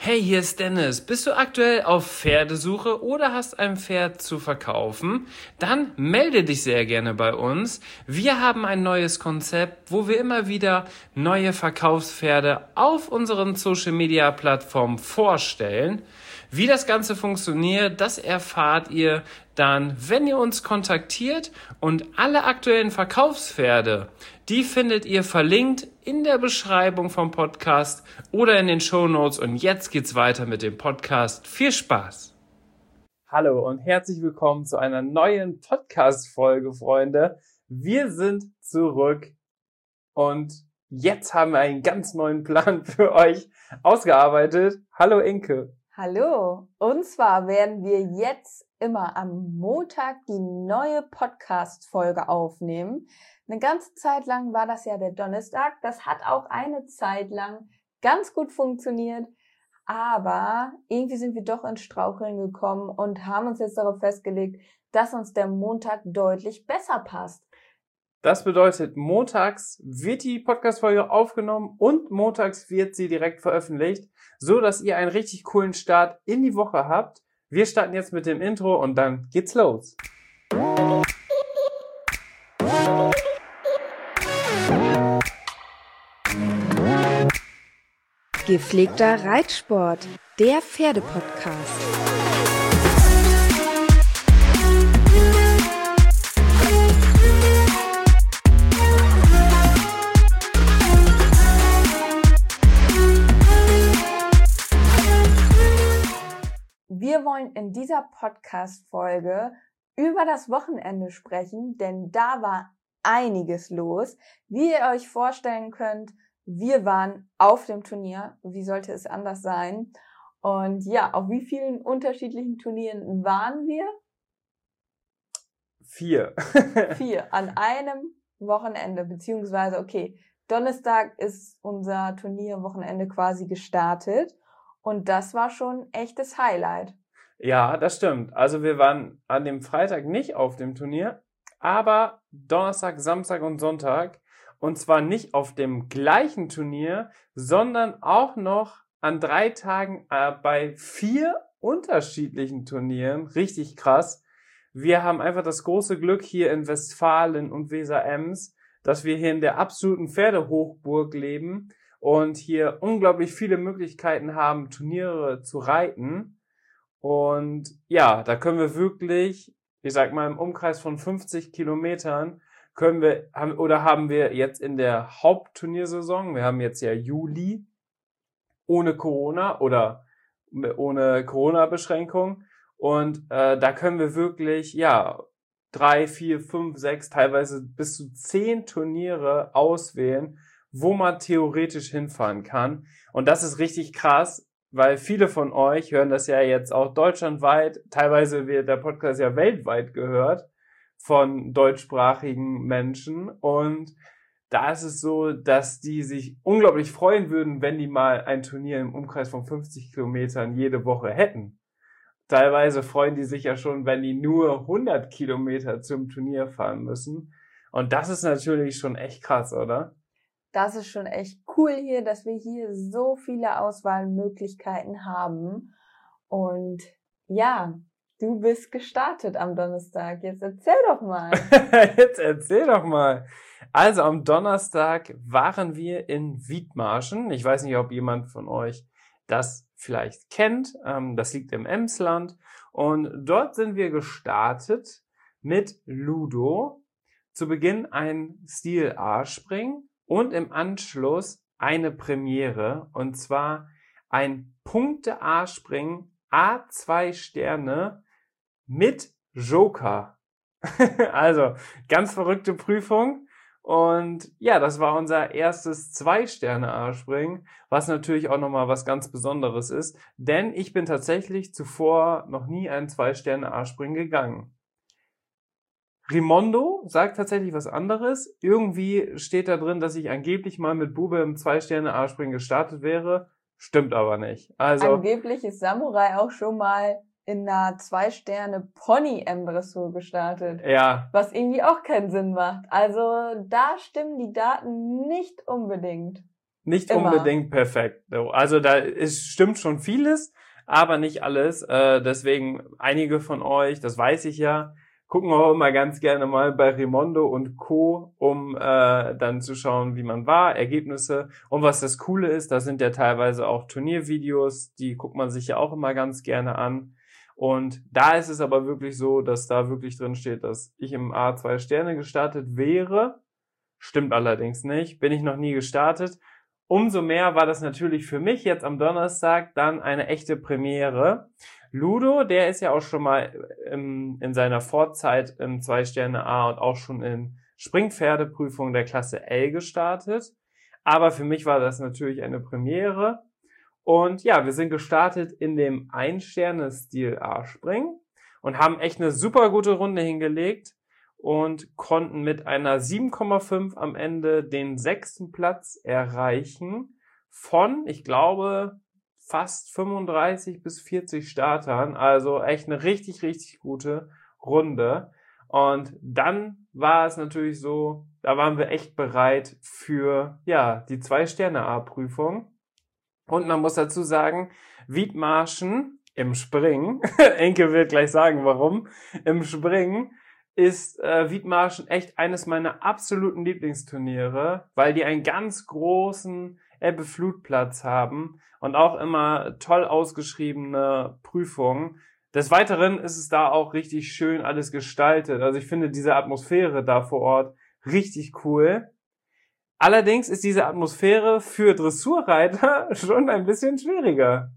Hey, hier ist Dennis. Bist du aktuell auf Pferdesuche oder hast ein Pferd zu verkaufen? Dann melde dich sehr gerne bei uns. Wir haben ein neues Konzept, wo wir immer wieder neue Verkaufspferde auf unseren Social-Media-Plattformen vorstellen. Wie das Ganze funktioniert, das erfahrt ihr dann, wenn ihr uns kontaktiert, und alle aktuellen Verkaufspferde, die findet ihr verlinkt in der Beschreibung vom Podcast oder in den Shownotes. Und jetzt geht's weiter mit dem Podcast. Viel Spaß! Hallo und herzlich willkommen zu einer neuen Podcast-Folge, Freunde. Wir sind zurück und jetzt haben wir einen ganz neuen Plan für euch ausgearbeitet. Hallo Inke. Hallo, und zwar werden wir jetzt immer am Montag die neue Podcast-Folge aufnehmen. Eine ganze Zeit lang war das ja der Donnerstag. Das hat auch eine Zeit lang ganz gut funktioniert, aber irgendwie sind wir doch ins Straucheln gekommen und haben uns jetzt darauf festgelegt, dass uns der Montag deutlich besser passt. Das bedeutet, montags wird die Podcast-Folge aufgenommen und montags wird sie direkt veröffentlicht, so dass ihr einen richtig coolen Start in die Woche habt. Wir starten jetzt mit dem Intro und dann geht's los. Gepflegter Reitsport, der Pferdepodcast. Wir wollen in dieser Podcast-Folge über das Wochenende sprechen, denn da war einiges los. Wie ihr euch vorstellen könnt, wir waren auf dem Turnier. Wie sollte es anders sein? Und ja, auf wie vielen unterschiedlichen Turnieren waren wir? 4. 4 an einem Wochenende, beziehungsweise, okay, Donnerstag ist unser Turnierwochenende quasi gestartet. Und das war schon echtes Highlight. Ja, das stimmt. Also wir waren an dem Freitag nicht auf dem Turnier, aber Donnerstag, Samstag und Sonntag. Und zwar nicht auf dem gleichen Turnier, sondern auch noch an 3 Tagen bei 4 unterschiedlichen Turnieren. Richtig krass. Wir haben einfach das große Glück hier in Westfalen und Weser-Ems, dass wir hier in der absoluten Pferdehochburg leben und hier unglaublich viele Möglichkeiten haben, Turniere zu reiten. Und ja, da können wir wirklich, ich sag mal, im Umkreis von 50 Kilometern haben wir jetzt in der Hauptturniersaison, wir haben jetzt ja Juli, ohne Corona oder ohne Corona-Beschränkung. Und da können wir wirklich, ja, 3, 4, 5, 6, teilweise bis zu 10 Turniere auswählen, wo man theoretisch hinfahren kann. Und das ist richtig krass, weil viele von euch hören das ja jetzt auch deutschlandweit, teilweise wird der Podcast ja weltweit gehört von deutschsprachigen Menschen. Und da ist es so, dass die sich unglaublich freuen würden, wenn die mal ein Turnier im Umkreis von 50 Kilometern jede Woche hätten. Teilweise freuen die sich ja schon, wenn die nur 100 Kilometer zum Turnier fahren müssen. Und das ist natürlich schon echt krass, oder? Das ist schon echt cool hier, dass wir hier so viele Auswahlmöglichkeiten haben. Und ja, du bist gestartet am Donnerstag. Jetzt erzähl doch mal. Jetzt erzähl doch mal. Also am Donnerstag waren wir in Wiedmarschen. Ich weiß nicht, ob jemand von euch das vielleicht kennt. Das liegt im Emsland. Und dort sind wir gestartet mit Ludo. Zu Beginn ein Stil-A-Springen. Und im Anschluss eine Premiere, und zwar ein Punkte-A-Springen, A2 Sterne mit Joker. Also, ganz verrückte Prüfung. Und ja, das war unser erstes 2-Sterne-A-Springen, was natürlich auch nochmal was ganz Besonderes ist, denn ich bin tatsächlich zuvor noch nie einen 2-Sterne-A-Springen gegangen. Rimondo sagt tatsächlich was anderes. Irgendwie steht da drin, dass ich angeblich mal mit Bube im 2-Sterne-A-Springen gestartet wäre. Stimmt aber nicht. Also angeblich ist Samurai auch schon mal in einer 2-Sterne-Pony-M-Dressur gestartet. Ja. Was irgendwie auch keinen Sinn macht. Also da stimmen die Daten nicht unbedingt. nicht Immer. unbedingt perfekt. Also stimmt schon vieles, aber nicht alles. Deswegen einige von euch, das weiß ich ja, gucken auch immer ganz gerne mal bei Rimondo und Co., um dann zu schauen, wie man war, Ergebnisse. Und was das Coole ist, da sind ja teilweise auch Turniervideos, die guckt man sich ja auch immer ganz gerne an. Und da ist es aber wirklich so, dass da wirklich drin steht, dass ich im A 2 Sterne gestartet wäre. Stimmt allerdings nicht, bin ich noch nie gestartet. Umso mehr war das natürlich für mich jetzt am Donnerstag dann eine echte Premiere. Ludo, der ist ja auch schon mal in seiner Vorzeit im 2 Sterne A und auch schon in Springpferdeprüfung der Klasse L gestartet. Aber für mich war das natürlich eine Premiere. Und ja, wir sind gestartet in dem 1-Sterne-Stil A-Springen und haben echt eine super gute Runde hingelegt und konnten mit einer 7,5 am Ende den 6. Platz erreichen von, ich glaube, fast 35 bis 40 Startern. Also echt eine richtig, richtig gute Runde. Und dann war es natürlich so, da waren wir echt bereit für, ja, die 2-Sterne-A-Prüfung. Und man muss dazu sagen, Wiedmarschen im Springen, Enke wird gleich sagen, warum, im Springen ist Wiedmarschen echt eines meiner absoluten Lieblingsturniere, weil die einen ganz großen Ebbe-Flut-Platz haben und auch immer toll ausgeschriebene Prüfungen. Des Weiteren ist es da auch richtig schön alles gestaltet. Also ich finde diese Atmosphäre da vor Ort richtig cool. Allerdings ist diese Atmosphäre für Dressurreiter schon ein bisschen schwieriger.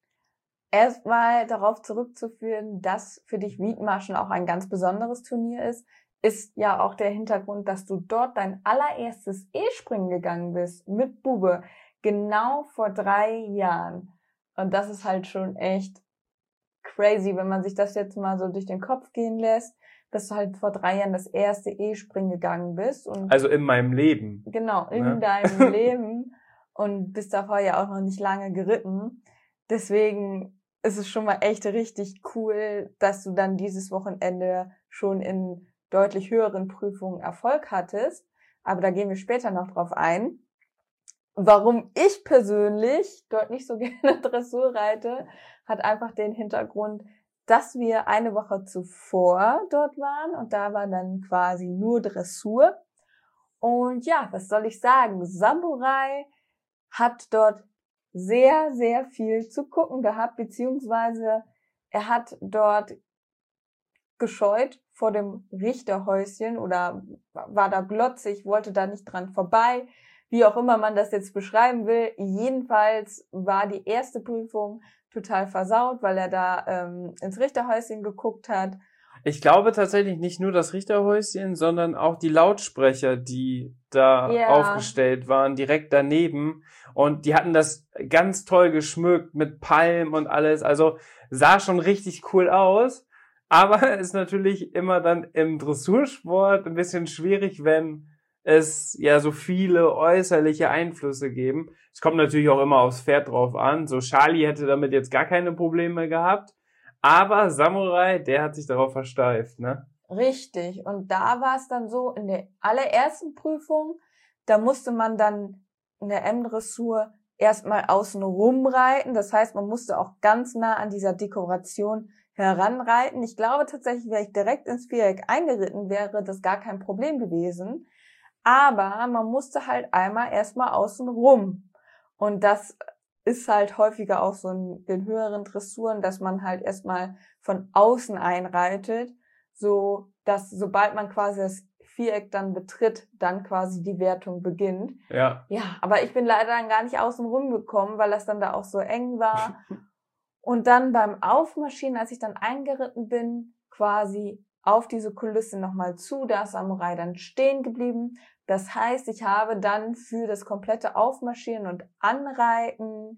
Erstmal darauf zurückzuführen, dass für dich Wiedmarschen auch ein ganz besonderes Turnier ist ja auch der Hintergrund, dass du dort dein allererstes E-Springen gegangen bist mit Bube, genau vor 3 Jahren. Und das ist halt schon echt crazy, wenn man sich das jetzt mal so durch den Kopf gehen lässt, dass du halt vor 3 Jahren das erste E-Springen gegangen bist. Und also in meinem Leben. Genau, in deinem Leben. Und bist davor ja auch noch nicht lange geritten. Deswegen ist es schon mal echt richtig cool, dass du dann dieses Wochenende schon in deutlich höheren Prüfungen Erfolg hattest. Aber da gehen wir später noch drauf ein. Warum ich persönlich dort nicht so gerne Dressur reite, hat einfach den Hintergrund, dass wir eine Woche zuvor dort waren und da war dann quasi nur Dressur. Und ja, was soll ich sagen? Samurai hat dort sehr, sehr viel zu gucken gehabt, beziehungsweise er hat dort gescheut vor dem Richterhäuschen oder war da glotzig, wollte da nicht dran vorbei, wie auch immer man das jetzt beschreiben will. Jedenfalls war die erste Prüfung total versaut, weil er da ins Richterhäuschen geguckt hat. Ich glaube tatsächlich nicht nur das Richterhäuschen, sondern auch die Lautsprecher, die da aufgestellt waren, direkt daneben. Und die hatten das ganz toll geschmückt mit Palmen und alles. Also sah schon richtig cool aus. Aber ist natürlich immer dann im Dressursport ein bisschen schwierig, wenn es ja so viele äußerliche Einflüsse geben. Es kommt natürlich auch immer aufs Pferd drauf an. So Charlie hätte damit jetzt gar keine Probleme gehabt. Aber Samurai, der hat sich darauf versteift, ne? Richtig. Und da war es dann so, in der allerersten Prüfung, da musste man dann in der M-Dressur erstmal außen rumreiten. Das heißt, man musste auch ganz nah an dieser Dekoration heranreiten. Ich glaube tatsächlich, wäre ich direkt ins Viereck eingeritten, wäre das gar kein Problem gewesen. Aber man musste halt einmal erstmal außen rum. Und das ist halt häufiger auch so in den höheren Dressuren, dass man halt erstmal von außen einreitet, so dass sobald man quasi das Viereck dann betritt, dann quasi die Wertung beginnt. Ja. Ja, aber ich bin leider dann gar nicht außen rumgekommen, weil das dann da auch so eng war. Und dann beim Aufmarschieren, als ich dann eingeritten bin, quasi auf diese Kulisse nochmal zu, da ist Samurai dann stehen geblieben. Das heißt, ich habe dann für das komplette Aufmarschieren und Anreiten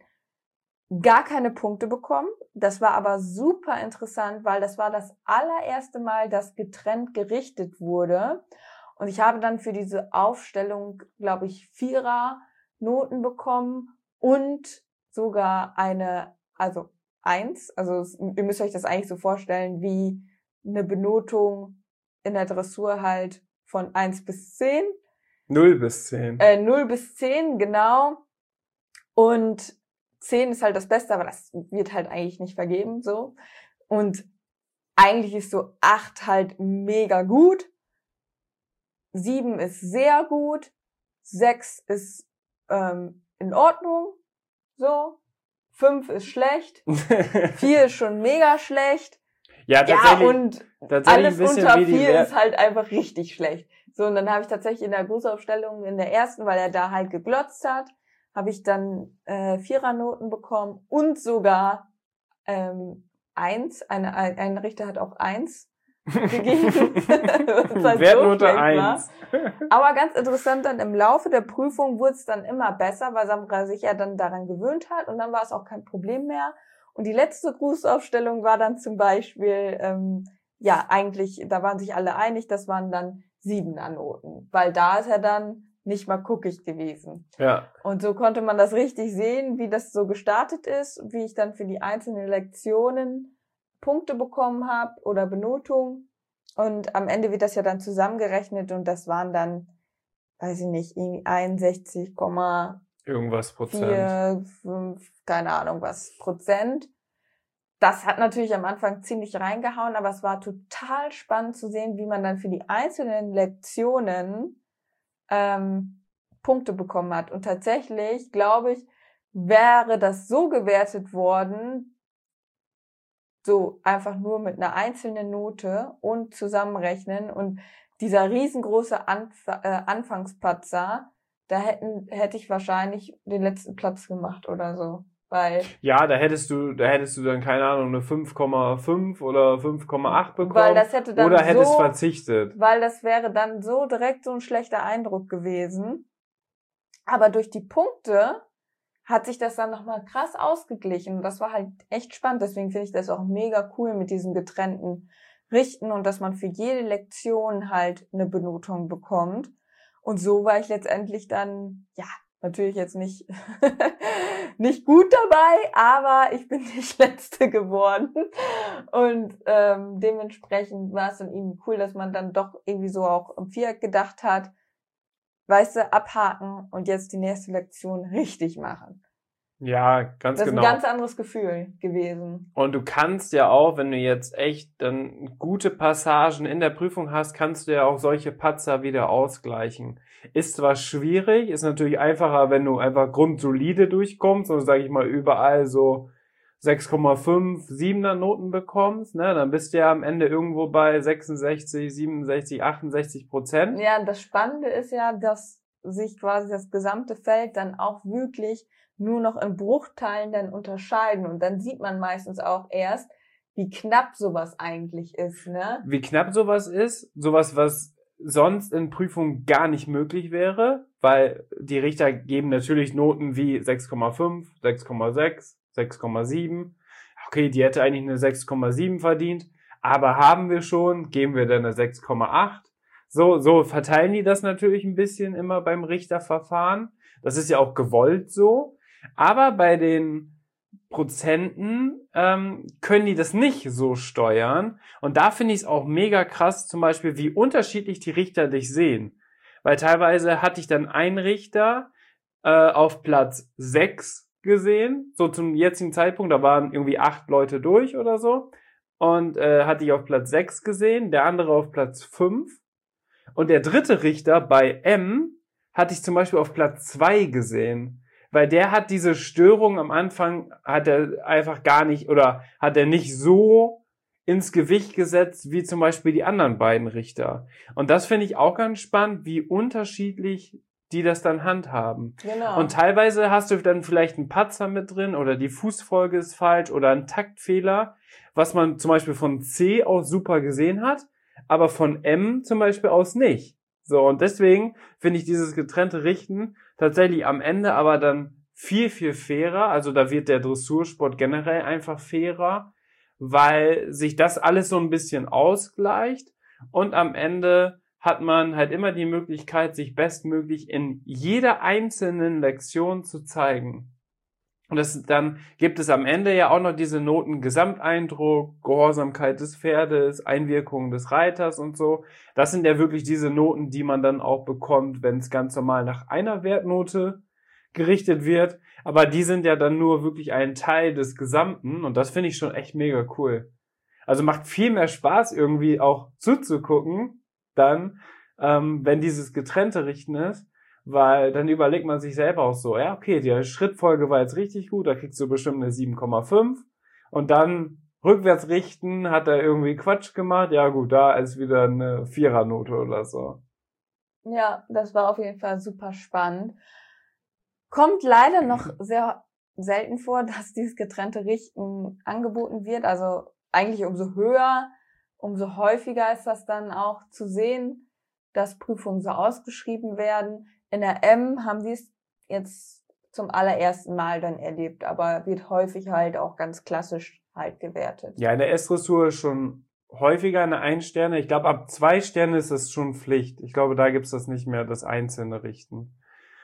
gar keine Punkte bekommen. Das war aber super interessant, weil das war das allererste Mal, dass getrennt gerichtet wurde. Und ich habe dann für diese Aufstellung, glaube ich, 4er Noten bekommen und sogar eine, also 1. Also ihr müsst euch das eigentlich so vorstellen wie eine Benotung in der Dressur halt von 1 bis 10. 0 bis 10. 0 bis 10, genau. Und 10 ist halt das Beste, aber das wird halt eigentlich nicht vergeben, so. Und eigentlich ist so 8 halt mega gut. 7 ist sehr gut. 6 ist in Ordnung, so. 5 ist schlecht. 4 ist schon mega schlecht. Ja, tatsächlich. Und tatsächlich alles ein bisschen unter wie die 4 ist halt einfach richtig schlecht. So, und dann habe ich tatsächlich in der Grußaufstellung in der ersten, weil er da halt geglotzt hat, habe ich dann 4er-Noten bekommen und sogar 1. Ein Richter hat auch 1 gegeben. Was halt Wertnote so schlecht 1. war. Aber ganz interessant, dann im Laufe der Prüfung wurde es dann immer besser, weil Samra sich ja dann daran gewöhnt hat und dann war es auch kein Problem mehr. Und die letzte Grußaufstellung war dann zum Beispiel, eigentlich, da waren sich alle einig, das waren dann 7er-Noten, weil da ist er dann nicht mal guckig gewesen. Ja. Und so konnte man das richtig sehen, wie das so gestartet ist, wie ich dann für die einzelnen Lektionen Punkte bekommen habe oder Benotung. Und am Ende wird das ja dann zusammengerechnet und das waren dann, weiß ich nicht, 61, Irgendwas Prozent. 4, 5, keine Ahnung was, Prozent. Das hat natürlich am Anfang ziemlich reingehauen, aber es war total spannend zu sehen, wie man dann für die einzelnen Lektionen Punkte bekommen hat. Und tatsächlich, glaube ich, wäre das so gewertet worden, so einfach nur mit einer einzelnen Note und zusammenrechnen und dieser riesengroße Anfangspatzer, da hätte ich wahrscheinlich den letzten Platz gemacht oder so. Weil Ja, da hättest du dann, keine Ahnung, eine 5,5 oder 5,8 bekommen. Weil das hätte dann oder hättest so, verzichtet. Weil das wäre dann so direkt so ein schlechter Eindruck gewesen. Aber durch die Punkte hat sich das dann nochmal krass ausgeglichen. Und das war halt echt spannend. Deswegen finde ich das auch mega cool mit diesem getrennten Richten und dass man für jede Lektion halt eine Benotung bekommt. Und so war ich letztendlich dann, natürlich jetzt nicht, nicht gut dabei, aber ich bin nicht Letzte geworden. Und dementsprechend war es dann irgendwie cool, dass man dann doch irgendwie so auch im Viereck gedacht hat, weißt du, abhaken und jetzt die nächste Lektion richtig machen. Ja, ganz Das ist genau. ein ganz anderes Gefühl gewesen. Und du kannst ja auch, wenn du jetzt echt dann gute Passagen in der Prüfung hast, kannst du ja auch solche Patzer wieder ausgleichen. Ist zwar schwierig, ist natürlich einfacher, wenn du einfach grundsolide durchkommst und, sag ich mal, überall so 6,5, 7er Noten bekommst, ne? Dann bist du ja am Ende irgendwo bei 66, 67, 68%. Ja, das Spannende ist ja, dass sich quasi das gesamte Feld dann auch wirklich nur noch in Bruchteilen dann unterscheiden. Und dann sieht man meistens auch erst, wie knapp sowas eigentlich ist, ne? Wie knapp sowas ist, sowas, was sonst in Prüfungen gar nicht möglich wäre, weil die Richter geben natürlich Noten wie 6,5, 6,6, 6,7. Okay, die hätte eigentlich eine 6,7 verdient, aber haben wir schon, geben wir dann eine 6,8. So verteilen die das natürlich ein bisschen immer beim Richterverfahren. Das ist ja auch gewollt so. Aber bei den Prozenten können die das nicht so steuern. Und da finde ich es auch mega krass, zum Beispiel, wie unterschiedlich die Richter dich sehen. Weil teilweise hatte ich dann einen Richter auf Platz 6 gesehen, so zum jetzigen Zeitpunkt, da waren irgendwie 8 Leute durch oder so. Und hatte ich auf Platz 6 gesehen, der andere auf Platz 5. Und der dritte Richter bei M hatte ich zum Beispiel auf Platz 2 gesehen. Weil der hat diese Störung am Anfang, hat er einfach gar nicht, oder hat er nicht so ins Gewicht gesetzt, wie zum Beispiel die anderen beiden Richter. Und das finde ich auch ganz spannend, wie unterschiedlich die das dann handhaben. Genau. Und teilweise hast du dann vielleicht einen Patzer mit drin, oder die Fußfolge ist falsch, oder einen Taktfehler, was man zum Beispiel von C aus super gesehen hat, aber von M zum Beispiel aus nicht. So, und deswegen finde ich dieses getrennte Richten tatsächlich am Ende aber dann viel, viel fairer. Also da wird der Dressursport generell einfach fairer, weil sich das alles so ein bisschen ausgleicht und am Ende hat man halt immer die Möglichkeit, sich bestmöglich in jeder einzelnen Lektion zu zeigen. Und dann gibt es am Ende ja auch noch diese Noten Gesamteindruck, Gehorsamkeit des Pferdes, Einwirkung des Reiters und so. Das sind ja wirklich diese Noten, die man dann auch bekommt, wenn es ganz normal nach einer Wertnote gerichtet wird. Aber die sind ja dann nur wirklich ein Teil des Gesamten und das finde ich schon echt mega cool. Also macht viel mehr Spaß irgendwie auch zuzugucken, dann, wenn dieses getrennte Richten ist, weil dann überlegt man sich selber auch so, ja, okay, die Schrittfolge war jetzt richtig gut, da kriegst du bestimmt eine 7,5 und dann rückwärts richten, hat er irgendwie Quatsch gemacht, ja gut, da ist wieder eine Vierernote oder so. Ja, das war auf jeden Fall super spannend. Kommt leider noch sehr selten vor, dass dieses getrennte Richten angeboten wird, also eigentlich umso höher, umso häufiger ist das dann auch zu sehen, dass Prüfungen so ausgeschrieben werden. In der M haben wir es jetzt zum allerersten Mal dann erlebt, aber wird häufig halt auch ganz klassisch halt gewertet. Ja, in der S-Dressur schon häufiger eine 1 Sterne. Ich glaube, ab 2 Sterne ist es schon Pflicht. Ich glaube, da gibt's das nicht mehr, das einzelne Richten.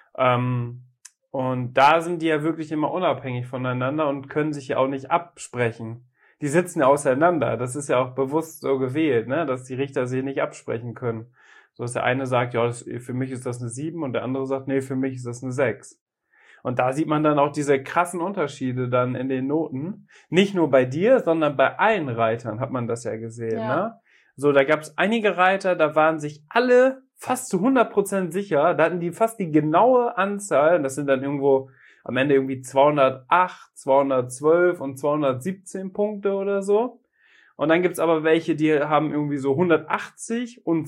Und da sind die ja wirklich immer unabhängig voneinander und können sich ja auch nicht absprechen. Die sitzen ja auseinander. Das ist ja auch bewusst so gewählt, ne, dass die Richter sich nicht absprechen können. So dass der eine sagt, ja, für mich ist das eine 7 und der andere sagt, nee, für mich ist das eine 6. Und da sieht man dann auch diese krassen Unterschiede dann in den Noten. Nicht nur bei dir, sondern bei allen Reitern hat man das ja gesehen, ne? So, da gab es einige Reiter, da waren sich alle fast zu 100% sicher. Da hatten die fast die genaue Anzahl. Das sind dann irgendwo am Ende irgendwie 208, 212 und 217 Punkte oder so. Und dann gibt's aber welche, die haben irgendwie so 180 und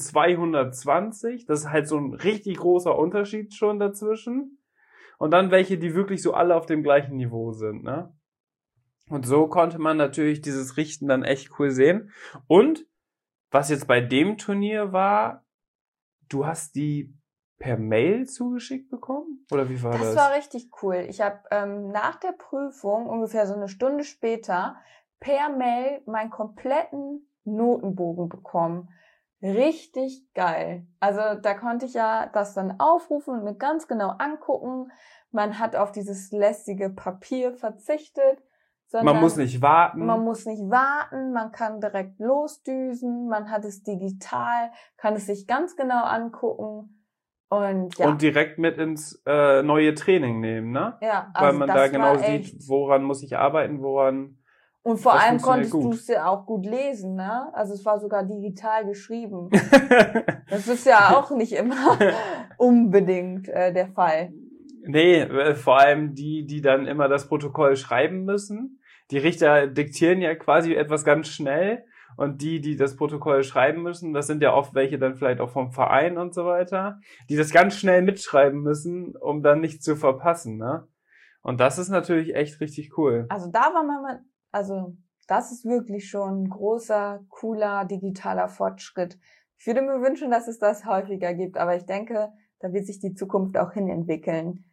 220. Das ist halt so ein richtig großer Unterschied schon dazwischen. Und dann welche, die wirklich so alle auf dem gleichen Niveau sind, ne? Und so konnte man natürlich dieses Richten dann echt cool sehen. Und was jetzt bei dem Turnier war, du hast die per Mail zugeschickt bekommen? Oder wie war das? Das war richtig cool. Ich habe nach der Prüfung, ungefähr so eine Stunde später, per Mail meinen kompletten Notenbogen bekommen. Richtig geil. Also da konnte ich ja das dann aufrufen und mir ganz genau angucken. Man hat auf dieses lästige Papier verzichtet. Man muss nicht warten. Man muss nicht warten, man kann direkt losdüsen, man hat es digital, kann es sich ganz genau angucken und ja. Und direkt mit ins neue Training nehmen, ne? Ja, also weil man da genau sieht, woran muss ich arbeiten, woran. Und vor allem konntest du es ja auch gut lesen, ne? Also es war sogar digital geschrieben. Das ist ja auch nicht immer unbedingt der Fall. Nee, vor allem die dann immer das Protokoll schreiben müssen. Die Richter diktieren ja quasi etwas ganz schnell und die das Protokoll schreiben müssen, das sind ja oft welche dann vielleicht auch vom Verein und so weiter, die das ganz schnell mitschreiben müssen, um dann nichts zu verpassen, ne? Und das ist natürlich echt richtig cool. Also da war man, also das ist wirklich schon ein großer, cooler, digitaler Fortschritt. Ich würde mir wünschen, dass es das häufiger gibt, aber ich denke, da wird sich die Zukunft auch hin entwickeln.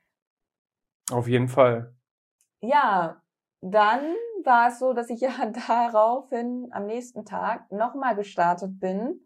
Auf jeden Fall. Ja, dann war es so, dass ich ja daraufhin am nächsten Tag nochmal gestartet bin.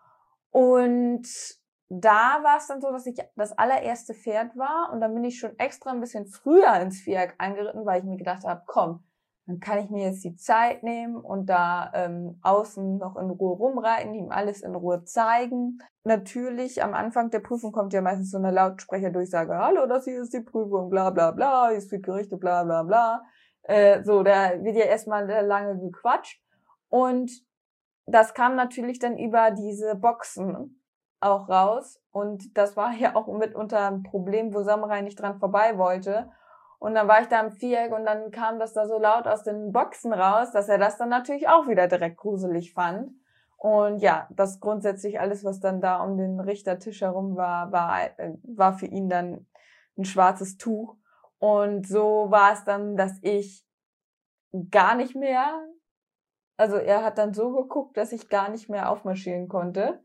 Und da war es dann so, dass ich das allererste Pferd war. Und dann bin ich schon extra ein bisschen früher ins Viereck angeritten, weil ich mir gedacht habe, komm, dann kann ich mir jetzt die Zeit nehmen und da außen noch in Ruhe rumreiten, ihm alles in Ruhe zeigen. Natürlich, am Anfang der Prüfung kommt ja meistens so eine Lautsprecherdurchsage, hallo, das hier ist die Prüfung, bla bla bla, hier ist viel Gerichte, bla bla bla. So, da wird ja erstmal lange gequatscht. Und das kam natürlich dann über diese Boxen auch raus. Und das war ja auch mitunter ein Problem, wo Samurai nicht dran vorbei wollte. Und dann war ich da im Viereck und dann kam das da so laut aus den Boxen raus, dass er das dann natürlich auch wieder direkt gruselig fand. Und ja, das grundsätzlich alles, was dann da um den Richtertisch herum war für ihn dann ein schwarzes Tuch. Und so war es dann, dass ich gar nicht mehr, also er hat dann so geguckt, dass ich gar nicht mehr aufmarschieren konnte.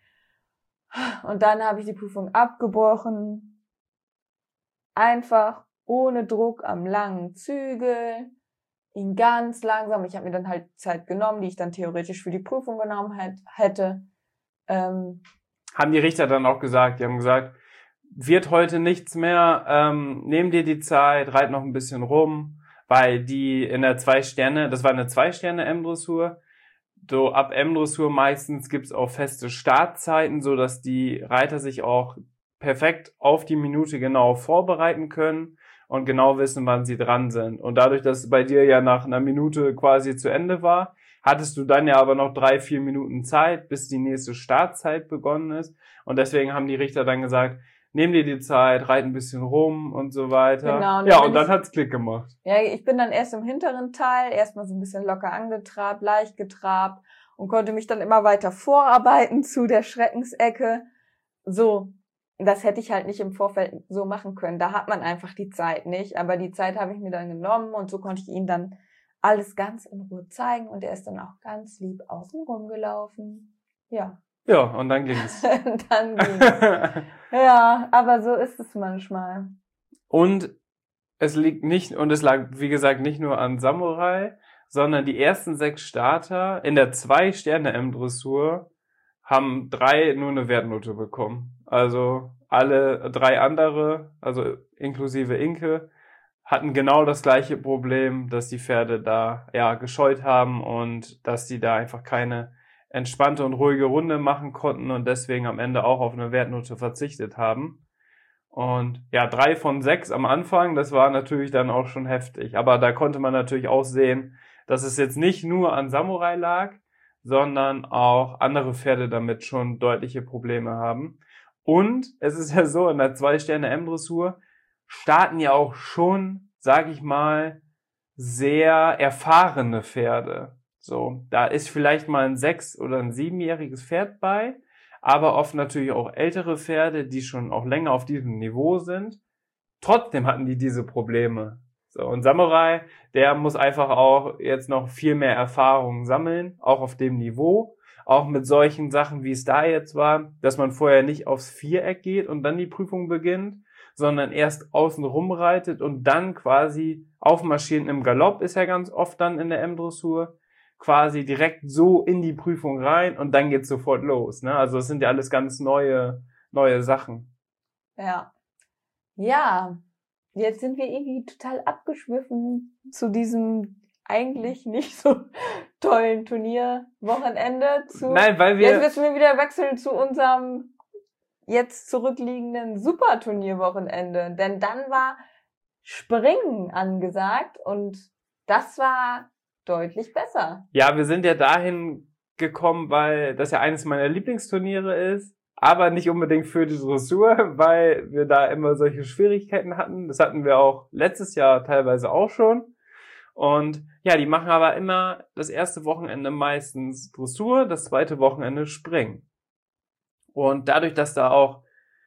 Und dann habe ich die Prüfung abgebrochen. Einfach ohne Druck am langen Zügel, ihn ganz langsam. Ich habe mir dann halt Zeit genommen, die ich dann theoretisch für die Prüfung genommen hätte. Haben die Richter dann auch gesagt, die haben gesagt, wird heute nichts mehr, nehm dir die Zeit, reit noch ein bisschen rum, weil die in der 2 Sterne, das war eine 2 Sterne M-Dressur, so ab M-Dressur meistens gibt's auch feste Startzeiten, so dass die Reiter sich auch perfekt auf die Minute genau vorbereiten können und genau wissen, wann sie dran sind. Und dadurch, dass es bei dir ja nach einer Minute quasi zu Ende war, hattest du dann ja aber noch 3-4 Minuten Zeit, bis die nächste Startzeit begonnen ist. Und deswegen haben die Richter dann gesagt, nimm dir die Zeit, reit ein bisschen rum und so weiter. Genau, und dann hat's Klick gemacht. Ja, ich bin dann erst im hinteren Teil, erstmal so ein bisschen locker angetrabt, leicht getrabt und konnte mich dann immer weiter vorarbeiten zu der Schreckensecke. So, das hätte ich halt nicht im Vorfeld so machen können. Da hat man einfach die Zeit nicht. Aber die Zeit habe ich mir dann genommen und so konnte ich ihm dann alles ganz in Ruhe zeigen. Und er ist dann auch ganz lieb außen rumgelaufen. Ja. Ja, und dann ging's. Dann ging's. Ja, aber so ist es manchmal. Und es lag, wie gesagt, nicht nur an Samurai, sondern die ersten 6 Starter in der 2-Sterne-M-Dressur haben 3 nur eine Wertnote bekommen. Also alle 3 andere, also inklusive Inke, hatten genau das gleiche Problem, dass die Pferde da gescheut haben und dass die da einfach keine entspannte und ruhige Runde machen konnten und deswegen am Ende auch auf eine Wertnote verzichtet haben. Und 3 von 6 am Anfang, das war natürlich dann auch schon heftig. Aber da konnte man natürlich auch sehen, dass es jetzt nicht nur an Samurai lag, sondern auch andere Pferde damit schon deutliche Probleme haben. Und es ist ja so, in der 2-Sterne-M-Dressur starten ja auch schon, sag ich mal, sehr erfahrene Pferde. So, da ist vielleicht mal ein 6- oder ein 7-jähriges Pferd bei, aber oft natürlich auch ältere Pferde, die schon auch länger auf diesem Niveau sind. Trotzdem hatten die diese Probleme. So, und Samurai, der muss einfach auch jetzt noch viel mehr Erfahrung sammeln, auch auf dem Niveau, auch mit solchen Sachen, wie es da jetzt war, dass man vorher nicht aufs Viereck geht und dann die Prüfung beginnt, sondern erst außen rumreitet und dann quasi aufmarschieren im Galopp, ist ja ganz oft dann in der M-Dressur, quasi direkt so in die Prüfung rein und dann geht's sofort los, ne? Also es sind ja alles ganz neue Sachen. Ja. Ja, jetzt sind wir irgendwie total abgeschwiffen zu diesem eigentlich nicht so tollen Turnierwochenende. Nein, weil wir... Jetzt müssen wir wieder wechseln zu unserem jetzt zurückliegenden Superturnierwochenende. Denn dann war Springen angesagt und das war deutlich besser. Ja, wir sind ja dahin gekommen, weil das ja eines meiner Lieblingsturniere ist, aber nicht unbedingt für die Dressur, weil wir da immer solche Schwierigkeiten hatten. Das hatten wir auch letztes Jahr teilweise auch schon. Und ja, die machen aber immer das erste Wochenende meistens Dressur, das zweite Wochenende Springen. Und dadurch, dass da auch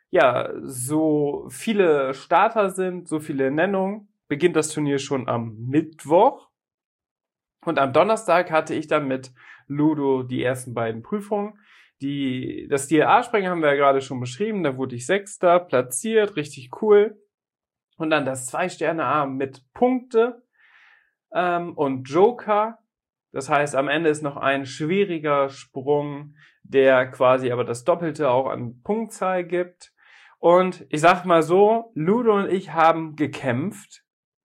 so viele Starter sind, so viele Nennungen, beginnt das Turnier schon am Mittwoch. Und am Donnerstag hatte ich dann mit Ludo die ersten beiden Prüfungen. Das DLA-Springen haben wir ja gerade schon beschrieben, da wurde ich 6. platziert, richtig cool. Und dann das 2-Sterne-A mit Punkte und Joker. Das heißt, am Ende ist noch ein schwieriger Sprung, der quasi aber das Doppelte auch an Punktzahl gibt. Und ich sag mal so, Ludo und ich haben gekämpft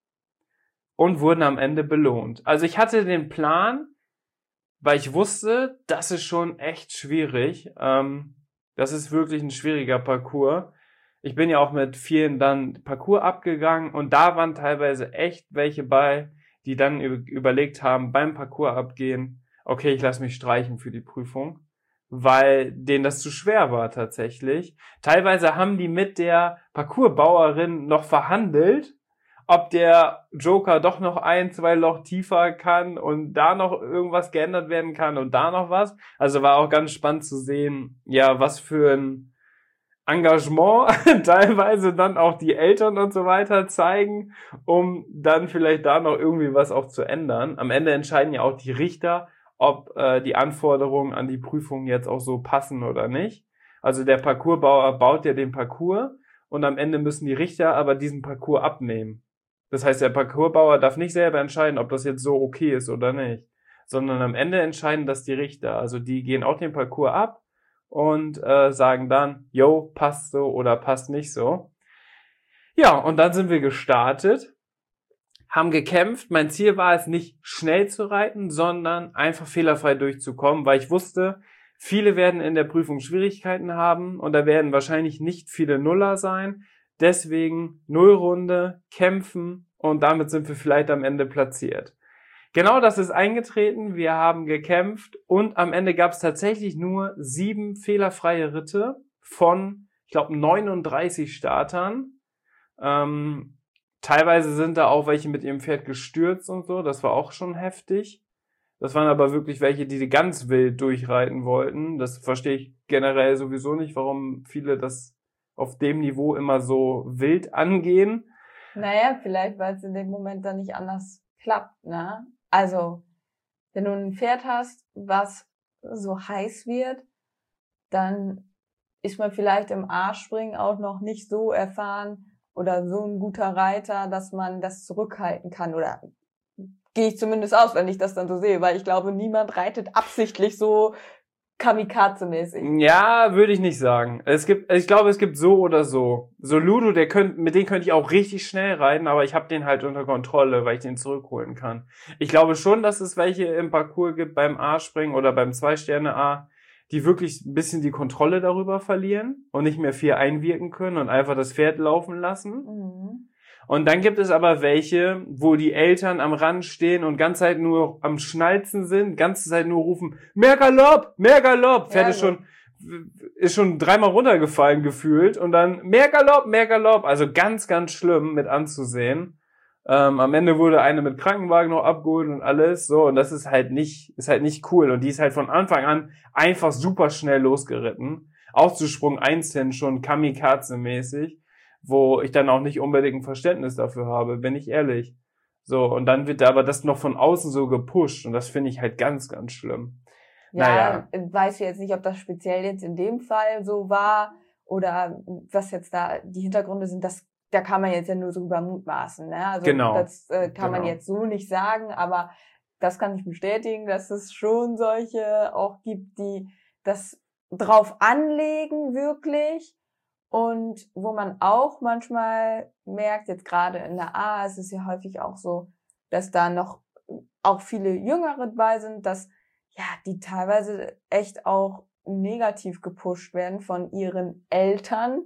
und wurden am Ende belohnt. Also ich hatte den Plan, weil ich wusste, das ist schon echt schwierig. Das ist wirklich ein schwieriger Parcours. Ich bin ja auch mit vielen dann Parcours abgegangen und da waren teilweise echt welche bei, die dann überlegt haben, beim Parcours abgehen, okay, ich lasse mich streichen für die Prüfung, weil denen das zu schwer war tatsächlich. Teilweise haben die mit der Parcoursbauerin noch verhandelt, ob der Joker doch noch 1-2 Loch tiefer kann und da noch irgendwas geändert werden kann und da noch was. Also war auch ganz spannend zu sehen, ja, was für ein Engagement teilweise dann auch die Eltern und so weiter zeigen, um dann vielleicht da noch irgendwie was auch zu ändern. Am Ende entscheiden ja auch die Richter, ob die Anforderungen an die Prüfung jetzt auch so passen oder nicht. Also der Parcoursbauer baut ja den Parcours und am Ende müssen die Richter aber diesen Parcours abnehmen. Das heißt, der Parcoursbauer darf nicht selber entscheiden, ob das jetzt so okay ist oder nicht, sondern am Ende entscheiden das die Richter. Also die gehen auch den Parcours ab und sagen dann, yo, passt so oder passt nicht so. Ja, und dann sind wir gestartet, haben gekämpft. Mein Ziel war es nicht schnell zu reiten, sondern einfach fehlerfrei durchzukommen, weil ich wusste, Viele werden in der Prüfung Schwierigkeiten haben und da werden wahrscheinlich nicht viele Nuller sein. Deswegen Nullrunde, kämpfen und damit sind wir vielleicht am Ende platziert. Genau das ist eingetreten. Wir haben gekämpft und am Ende gab es tatsächlich nur 7 fehlerfreie Ritte von, ich glaube, 39 Startern. Teilweise sind da auch welche mit ihrem Pferd gestürzt und so. Das war auch schon heftig. Das waren aber wirklich welche, die ganz wild durchreiten wollten. Das verstehe ich generell sowieso nicht, warum viele das auf dem Niveau immer so wild angehen. Naja, vielleicht, weil es in dem Moment dann nicht anders klappt, ne? Also, wenn du ein Pferd hast, was so heiß wird, dann ist man vielleicht im A-Springen auch noch nicht so erfahren oder so ein guter Reiter, dass man das zurückhalten kann. Oder gehe ich zumindest aus, wenn ich das dann so sehe, weil ich glaube, niemand reitet absichtlich so Kamikaze-mäßig. Ja, würde ich nicht sagen. Ich glaube, es gibt so oder so. So Ludo, mit dem könnte ich auch richtig schnell reiten, aber ich habe den halt unter Kontrolle, weil ich den zurückholen kann. Ich glaube schon, dass es welche im Parcours gibt beim A-Springen oder beim 2-Sterne-A, die wirklich ein bisschen die Kontrolle darüber verlieren und nicht mehr viel einwirken können und einfach das Pferd laufen lassen. Mhm. Und dann gibt es aber welche, wo die Eltern am Rand stehen und ganze Zeit nur am Schnalzen sind, ganze Zeit nur rufen, mehr Galopp, mehr Galopp. Pferd ist schon 3-mal runtergefallen gefühlt und dann mehr Galopp, mehr Galopp. Also ganz, ganz schlimm mit anzusehen. Am Ende wurde eine mit Krankenwagen noch abgeholt und alles, so. Und das ist halt nicht cool. Und die ist halt von Anfang an einfach super schnell losgeritten. Auch zu Sprung 1 hin schon Kamikaze-mäßig, wo ich dann auch nicht unbedingt ein Verständnis dafür habe, bin ich ehrlich. So, und dann wird aber das noch von außen so gepusht und das finde ich halt ganz, ganz schlimm. Ja, weiß ich jetzt nicht, ob das speziell jetzt in dem Fall so war oder was jetzt da die Hintergründe sind, da kann man jetzt ja nur so über mutmaßen, ne? Also Genau. Das kann man jetzt so nicht sagen, aber das kann ich bestätigen, dass es schon solche auch gibt, die das drauf anlegen wirklich. Und wo man auch manchmal merkt, jetzt gerade in der A ist es ja häufig auch so, dass da noch auch viele Jüngere dabei sind, dass ja die teilweise echt auch negativ gepusht werden von ihren Eltern.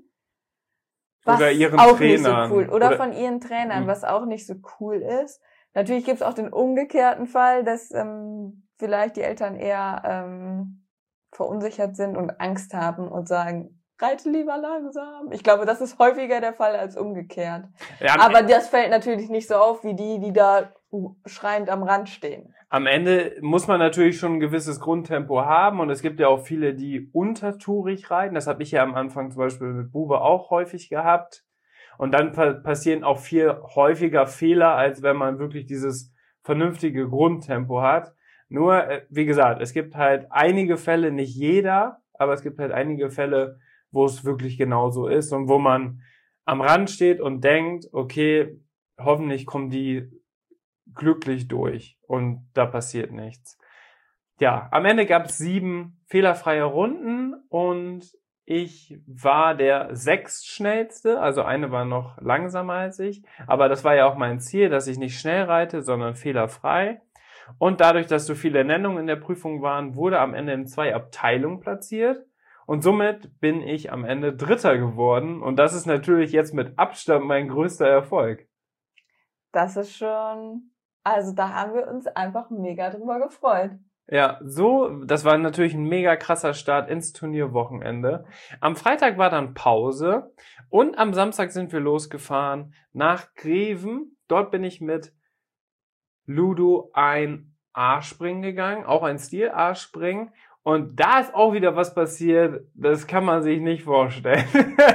Was oder ihren auch Trainern. Nicht so cool. Oder von ihren Trainern, was auch nicht so cool ist. Natürlich gibt's auch den umgekehrten Fall, dass vielleicht die Eltern eher verunsichert sind und Angst haben und sagen, reite lieber langsam. Ich glaube, das ist häufiger der Fall als umgekehrt. Ja, aber das fällt natürlich nicht so auf, wie die da schreiend am Rand stehen. Am Ende muss man natürlich schon ein gewisses Grundtempo haben und es gibt ja auch viele, die untertourig reiten. Das habe ich ja am Anfang zum Beispiel mit Bube auch häufig gehabt. Und dann passieren auch viel häufiger Fehler, als wenn man wirklich dieses vernünftige Grundtempo hat. Nur, wie gesagt, es gibt halt einige Fälle, nicht jeder, aber es gibt halt einige Fälle, wo es wirklich genauso ist und wo man am Rand steht und denkt, okay, hoffentlich kommen die glücklich durch und da passiert nichts. Ja, am Ende gab es 7 fehlerfreie Runden und ich war der 6. schnellste, also eine war noch langsamer als ich, aber das war ja auch mein Ziel, dass ich nicht schnell reite, sondern fehlerfrei. Und dadurch, dass so viele Nennungen in der Prüfung waren, wurde am Ende in 2 Abteilungen platziert. Und somit bin ich am Ende 3. geworden. Und das ist natürlich jetzt mit Abstand mein größter Erfolg. Das ist schon, also da haben wir uns einfach mega drüber gefreut. Ja, das war natürlich ein mega krasser Start ins Turnierwochenende. Am Freitag war dann Pause und am Samstag sind wir losgefahren nach Greven. Dort bin ich mit Ludo ein A-Springen gegangen, auch ein Stil-A-Springen. Und da ist auch wieder was passiert, das kann man sich nicht vorstellen.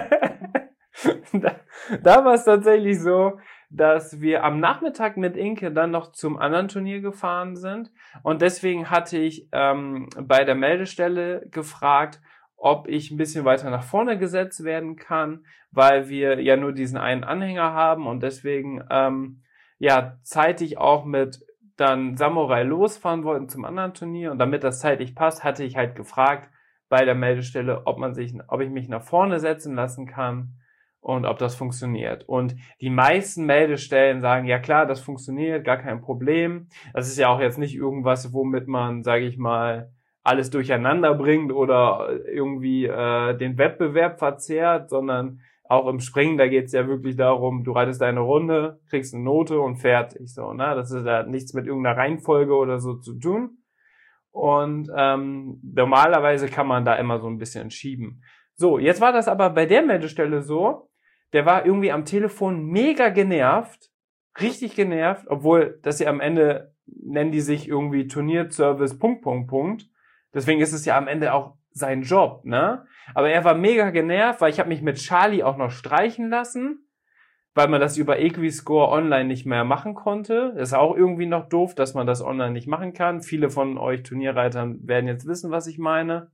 da war es tatsächlich so, dass wir am Nachmittag mit Inke dann noch zum anderen Turnier gefahren sind. Und deswegen hatte ich bei der Meldestelle gefragt, ob ich ein bisschen weiter nach vorne gesetzt werden kann, weil wir ja nur diesen einen Anhänger haben und deswegen zeitig auch mit dann Samurai losfahren wollten zum anderen Turnier und damit das zeitlich passt, hatte ich halt gefragt bei der Meldestelle, ob ich mich nach vorne setzen lassen kann und ob das funktioniert. Und die meisten Meldestellen sagen, ja klar, das funktioniert, gar kein Problem. Das ist ja auch jetzt nicht irgendwas, womit man, sage ich mal, alles durcheinander bringt oder irgendwie den Wettbewerb verzerrt, sondern auch im Springen, da geht's ja wirklich darum, du reitest deine Runde, kriegst eine Note und fertig. So, ne? Das ist ja nichts mit irgendeiner Reihenfolge oder so zu tun. Und normalerweise kann man da immer so ein bisschen schieben. So, jetzt war das aber bei der Meldestelle so, der war irgendwie am Telefon mega genervt, richtig genervt, obwohl das ja am Ende nennen die sich irgendwie Turnierservice ... Deswegen ist es ja am Ende auch sein Job, ne? Aber er war mega genervt, weil ich habe mich mit Charlie auch noch streichen lassen, weil man das über Equiscore online nicht mehr machen konnte. Das ist auch irgendwie noch doof, dass man das online nicht machen kann. Viele von euch Turnierreitern werden jetzt wissen, was ich meine.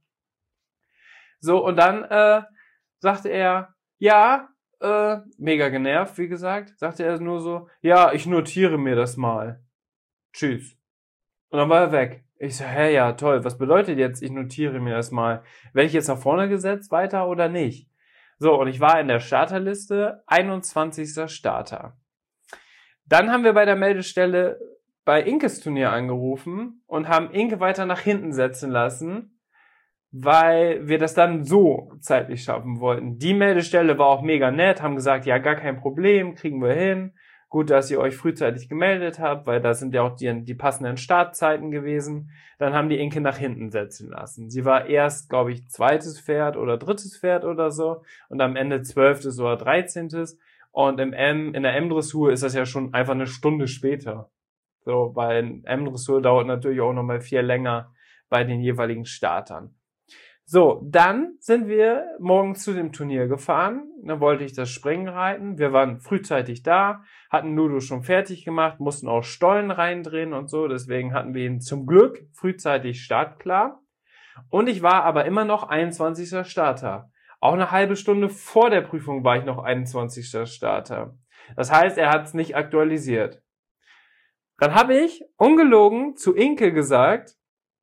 So, und dann sagte er, ja, mega genervt, wie gesagt, sagte er nur so, ja, ich notiere mir das mal. Tschüss. Und dann war er weg. Ich so, hä, ja, toll, was bedeutet jetzt, ich notiere mir das mal? Werde ich jetzt nach vorne gesetzt, weiter oder nicht? So, und ich war in der Starterliste, 21. Starter. Dann haben wir bei der Meldestelle bei Inkes Turnier angerufen und haben Inke weiter nach hinten setzen lassen, weil wir das dann so zeitlich schaffen wollten. Die Meldestelle war auch mega nett, haben gesagt, ja, gar kein Problem, kriegen wir hin. Gut, dass ihr euch frühzeitig gemeldet habt, weil da sind ja auch die passenden Startzeiten gewesen. Dann haben die Inke nach hinten setzen lassen. Sie war erst, glaube ich, 2. Pferd oder 3. Pferd oder so und am Ende 12. oder 13. Und in der M-Dressur ist das ja schon einfach eine Stunde später. So, weil M-Dressur dauert natürlich auch nochmal viel länger bei den jeweiligen Startern. So, dann sind wir morgens zu dem Turnier gefahren. Dann wollte ich das Springen reiten. Wir waren frühzeitig da, hatten Ludo schon fertig gemacht, mussten auch Stollen reindrehen und so. Deswegen hatten wir ihn zum Glück frühzeitig startklar. Und ich war aber immer noch 21. Starter. Auch eine halbe Stunde vor der Prüfung war ich noch 21. Starter. Das heißt, er hat es nicht aktualisiert. Dann habe ich ungelogen zu Inke gesagt,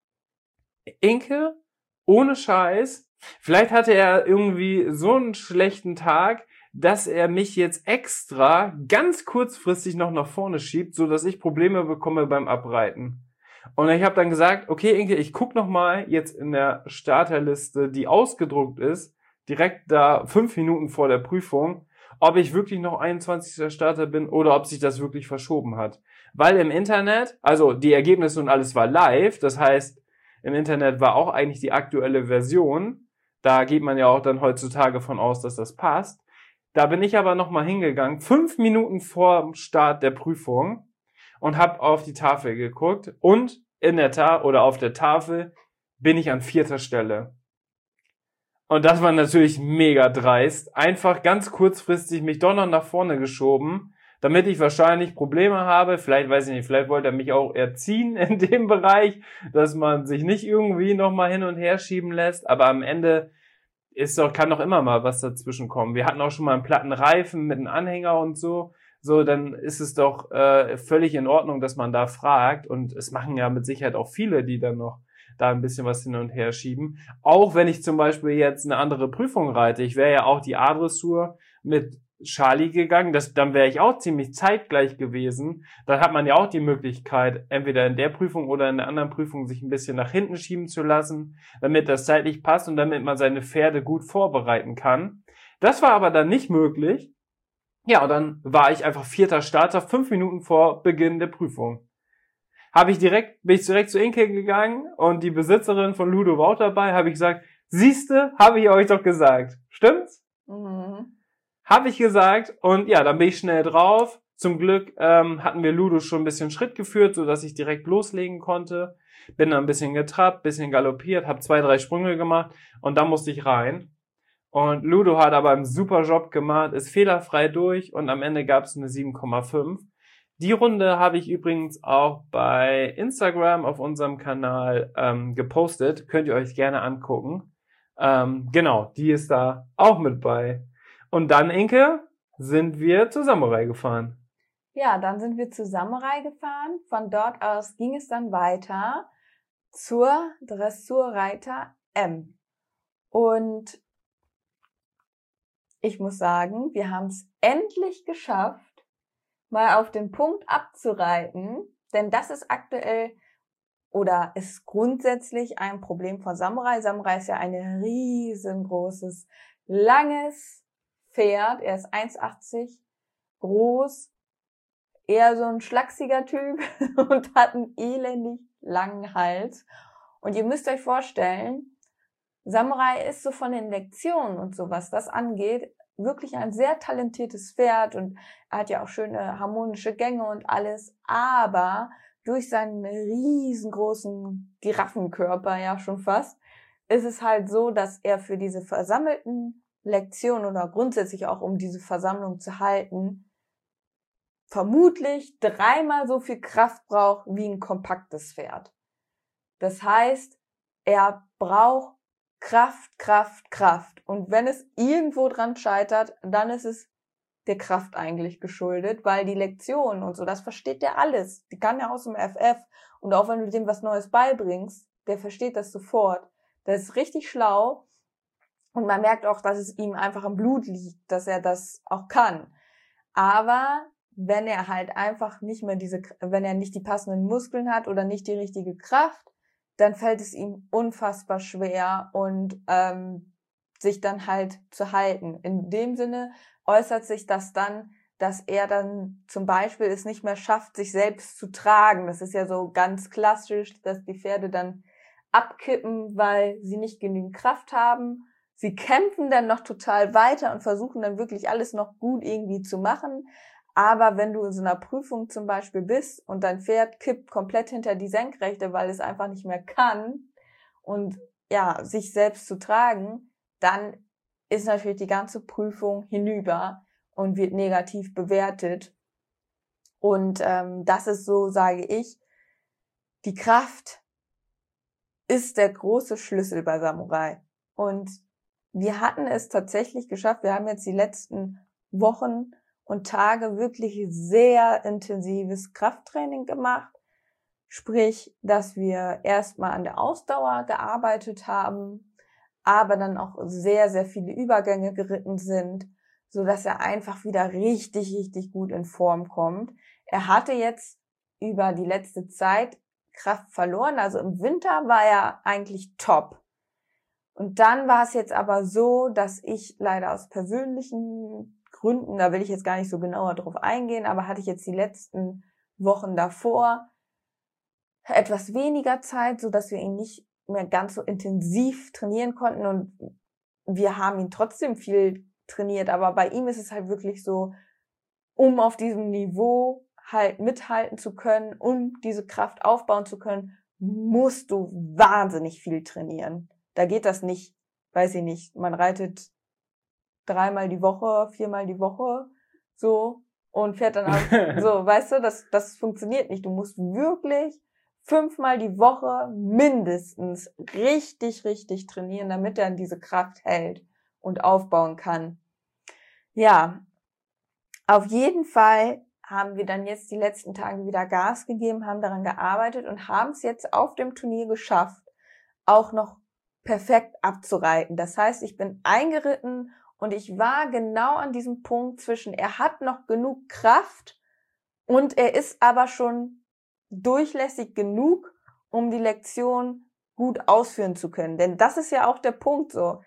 Inke, ohne Scheiß, vielleicht hatte er irgendwie so einen schlechten Tag, dass er mich jetzt extra ganz kurzfristig noch nach vorne schiebt, so dass ich Probleme bekomme beim Abreiten. Und ich habe dann gesagt, okay Inke, ich guck noch mal jetzt in der Starterliste, die ausgedruckt ist, direkt da 5 Minuten vor der Prüfung, ob ich wirklich noch 21. Starter bin oder ob sich das wirklich verschoben hat. Weil im Internet, also die Ergebnisse und alles war live, das heißt, im Internet war auch eigentlich die aktuelle Version. Da geht man ja auch dann heutzutage von aus, dass das passt. Da bin ich aber nochmal hingegangen, 5 Minuten vor dem Start der Prüfung und habe auf die Tafel geguckt. Und auf der Tafel bin ich an 4. Stelle. Und das war natürlich mega dreist. Einfach ganz kurzfristig mich doch noch nach vorne geschoben, damit ich wahrscheinlich Probleme habe. Vielleicht, weiß ich nicht, vielleicht wollte er mich auch erziehen in dem Bereich, dass man sich nicht irgendwie nochmal hin und her schieben lässt. Aber am Ende kann doch immer mal was dazwischen kommen. Wir hatten auch schon mal einen platten Reifen mit einem Anhänger und so. So, dann ist es doch völlig in Ordnung, dass man da fragt. Und es machen ja mit Sicherheit auch viele, die dann noch da ein bisschen was hin und her schieben. Auch wenn ich zum Beispiel jetzt eine andere Prüfung reite. Ich wäre ja auch die A-Dressur mit Charlie gegangen, dann wäre ich auch ziemlich zeitgleich gewesen. Dann hat man ja auch die Möglichkeit, entweder in der Prüfung oder in der anderen Prüfung sich ein bisschen nach hinten schieben zu lassen, damit das zeitlich passt und damit man seine Pferde gut vorbereiten kann. Das war aber dann nicht möglich. Ja, und dann war ich einfach 4. Starter, 5 Minuten vor Beginn der Prüfung. Bin ich direkt zu Inke gegangen und die Besitzerin von Ludo war auch dabei, habe ich gesagt, siehste, habe ich euch doch gesagt. Stimmt's? Mhm. Habe ich gesagt und ja, dann bin ich schnell drauf. Zum Glück hatten wir Ludo schon ein bisschen Schritt geführt, so dass ich direkt loslegen konnte. Bin dann ein bisschen getrappt, bisschen galoppiert, habe 2, 3 Sprünge gemacht und dann musste ich rein. Und Ludo hat aber einen super Job gemacht, ist fehlerfrei durch und am Ende gab es eine 7,5. Die Runde habe ich übrigens auch bei Instagram auf unserem Kanal gepostet. Könnt ihr euch gerne angucken. Genau, die ist da auch mit bei. Und dann, Inke, sind wir zur Samurai gefahren. Ja, dann sind wir zu Samurai gefahren. Von dort aus ging es dann weiter zur Dressurreiter M. Und ich muss sagen, wir haben es endlich geschafft, mal auf den Punkt abzureiten. Denn das ist aktuell oder ist grundsätzlich ein Problem von Samurai. Samurai ist ja ein riesengroßes, langes Pferd. Er ist 1,80 groß, eher so ein schlachsiger Typ und hat einen elendig langen Hals. Und ihr müsst euch vorstellen, Samurai ist so von den Lektionen und so, was das angeht, wirklich ein sehr talentiertes Pferd und er hat ja auch schöne harmonische Gänge und alles, aber durch seinen riesengroßen Giraffenkörper ja schon fast, ist es halt so, dass er für diese versammelten Lektionen oder grundsätzlich auch um diese Versammlung zu halten, vermutlich 3-mal so viel Kraft braucht wie ein kompaktes Pferd. Das heißt, er braucht Kraft. Und wenn es irgendwo dran scheitert, dann ist es der Kraft eigentlich geschuldet, weil die Lektionen und so, das versteht der alles. Die kann er aus dem FF. Und auch wenn du dem was Neues beibringst, der versteht das sofort. Das ist richtig schlau. Und man merkt auch, dass es ihm einfach im Blut liegt, dass er das auch kann. Aber wenn er halt einfach nicht mehr wenn er nicht die passenden Muskeln hat oder nicht die richtige Kraft, dann fällt es ihm unfassbar schwer und sich dann halt zu halten. In dem Sinne äußert sich das dann, dass er dann zum Beispiel es nicht mehr schafft, sich selbst zu tragen. Das ist ja so ganz klassisch, dass die Pferde dann abkippen, weil sie nicht genügend Kraft haben. Sie kämpfen dann noch total weiter und versuchen dann wirklich alles noch gut irgendwie zu machen. Aber wenn du in so einer Prüfung zum Beispiel bist und dein Pferd kippt komplett hinter die Senkrechte, weil es einfach nicht mehr kann und ja, sich selbst zu tragen, dann ist natürlich die ganze Prüfung hinüber und wird negativ bewertet. Und das ist so, sage ich, die Kraft ist der große Schlüssel bei Samurai. Und wir hatten es tatsächlich geschafft, wir haben jetzt die letzten Wochen und Tage wirklich sehr intensives Krafttraining gemacht. Sprich, dass wir erstmal an der Ausdauer gearbeitet haben, aber dann auch sehr, sehr viele Übergänge geritten sind, so dass er einfach wieder richtig gut in Form kommt. Er hatte jetzt über die letzte Zeit Kraft verloren, also im Winter war er eigentlich top. Und dann war es jetzt aber so, dass ich leider aus persönlichen Gründen, da will ich jetzt gar nicht so genauer drauf eingehen, aber hatte ich jetzt die letzten Wochen davor etwas weniger Zeit, so dass wir ihn nicht mehr ganz so intensiv trainieren konnten und wir haben ihn trotzdem viel trainiert, aber bei ihm ist es halt wirklich so, um auf diesem Niveau halt mithalten zu können, um diese Kraft aufbauen zu können, musst du wahnsinnig viel trainieren. Da geht das nicht, weiß ich nicht, man reitet 3-mal die Woche, 4-mal die Woche, so, und fährt dann auch, so, weißt du, das funktioniert nicht. Du musst wirklich 5-mal die Woche mindestens richtig trainieren, damit er diese Kraft hält und aufbauen kann. Ja, auf jeden Fall haben wir dann jetzt die letzten Tage wieder Gas gegeben, haben daran gearbeitet und haben es jetzt auf dem Turnier geschafft, auch noch perfekt abzureiten. Das heißt, ich bin eingeritten und ich war genau an diesem Punkt zwischen, er hat noch genug Kraft und er ist aber schon durchlässig genug, um die Lektion gut ausführen zu können. Denn das ist ja auch der Punkt so,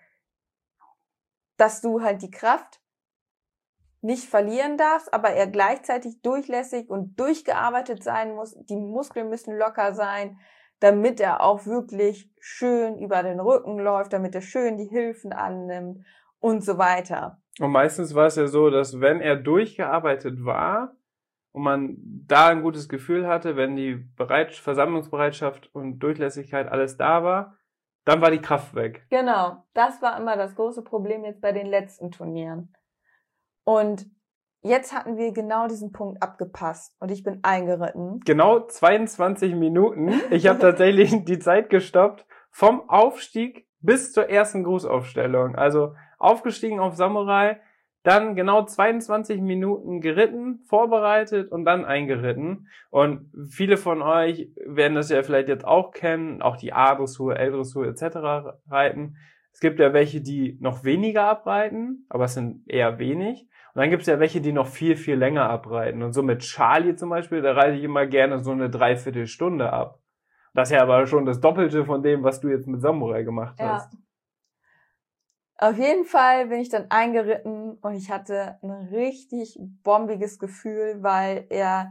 dass du halt die Kraft nicht verlieren darfst, aber er gleichzeitig durchlässig und durchgearbeitet sein muss. Die Muskeln müssen locker sein, damit er auch wirklich schön über den Rücken läuft, damit er schön die Hilfen annimmt und so weiter. Und meistens war es ja so, dass wenn er durchgearbeitet war und man da ein gutes Gefühl hatte, wenn die Versammlungsbereitschaft und Durchlässigkeit alles da war, dann war die Kraft weg. Genau, das war immer das große Problem jetzt bei den letzten Turnieren. Und jetzt hatten wir genau diesen Punkt abgepasst und ich bin eingeritten. Genau 22 Minuten. Ich habe tatsächlich die Zeit gestoppt vom Aufstieg bis zur ersten Grußaufstellung. Also aufgestiegen auf Samurai, dann genau 22 Minuten geritten, vorbereitet und dann eingeritten. Und viele von euch werden das ja vielleicht jetzt auch kennen, auch die A-Dressur, L-Dressur etc. reiten. Es gibt ja welche, die noch weniger abreiten, aber es sind eher wenig. Und dann gibt es ja welche, die noch viel länger abreiten. Und so mit Charlie zum Beispiel, da reite ich immer gerne so eine 3/4 Stunde ab. Das ist ja aber schon das Doppelte von dem, was du jetzt mit Samurai gemacht hast. Auf jeden Fall bin ich dann eingeritten und ich hatte ein richtig bombiges Gefühl, weil er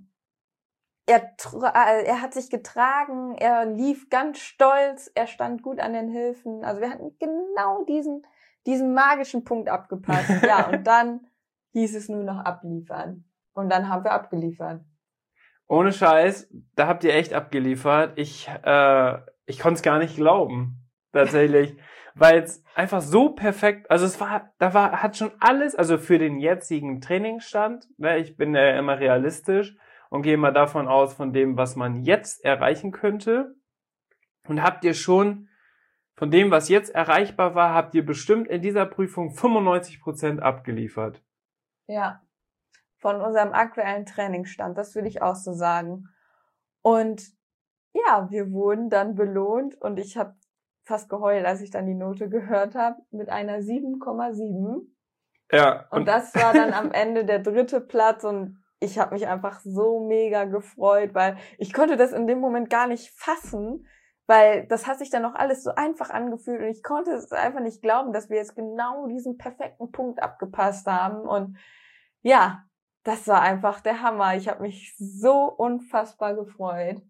hat sich getragen, er lief ganz stolz, er stand gut an den Hilfen. Also wir hatten genau diesen magischen Punkt abgepasst. Ja, und dann hieß es nur noch abliefern. Und dann haben wir abgeliefert. Ohne Scheiß, da habt ihr echt abgeliefert. Ich konnte es gar nicht glauben, tatsächlich. Weil es einfach so perfekt, also hat schon alles, also für den jetzigen Trainingsstand, ne, ich bin ja immer realistisch und gehe mal davon aus, von dem, was man jetzt erreichen könnte. Und habt ihr schon, von dem, was jetzt erreichbar war, habt ihr bestimmt in dieser Prüfung 95% abgeliefert. Ja, von unserem aktuellen Trainingsstand, das würde ich auch so sagen. Und ja, wir wurden dann belohnt und ich habe fast geheult, als ich dann die Note gehört habe, mit einer 7,7. Ja. Und das war dann am Ende der 3. Platz und ich habe mich einfach so mega gefreut, weil ich konnte das in dem Moment gar nicht fassen, weil das hat sich dann noch alles so einfach angefühlt und ich konnte es einfach nicht glauben, dass wir jetzt genau diesen perfekten Punkt abgepasst haben und ja, das war einfach der Hammer. Ich habe mich so unfassbar gefreut.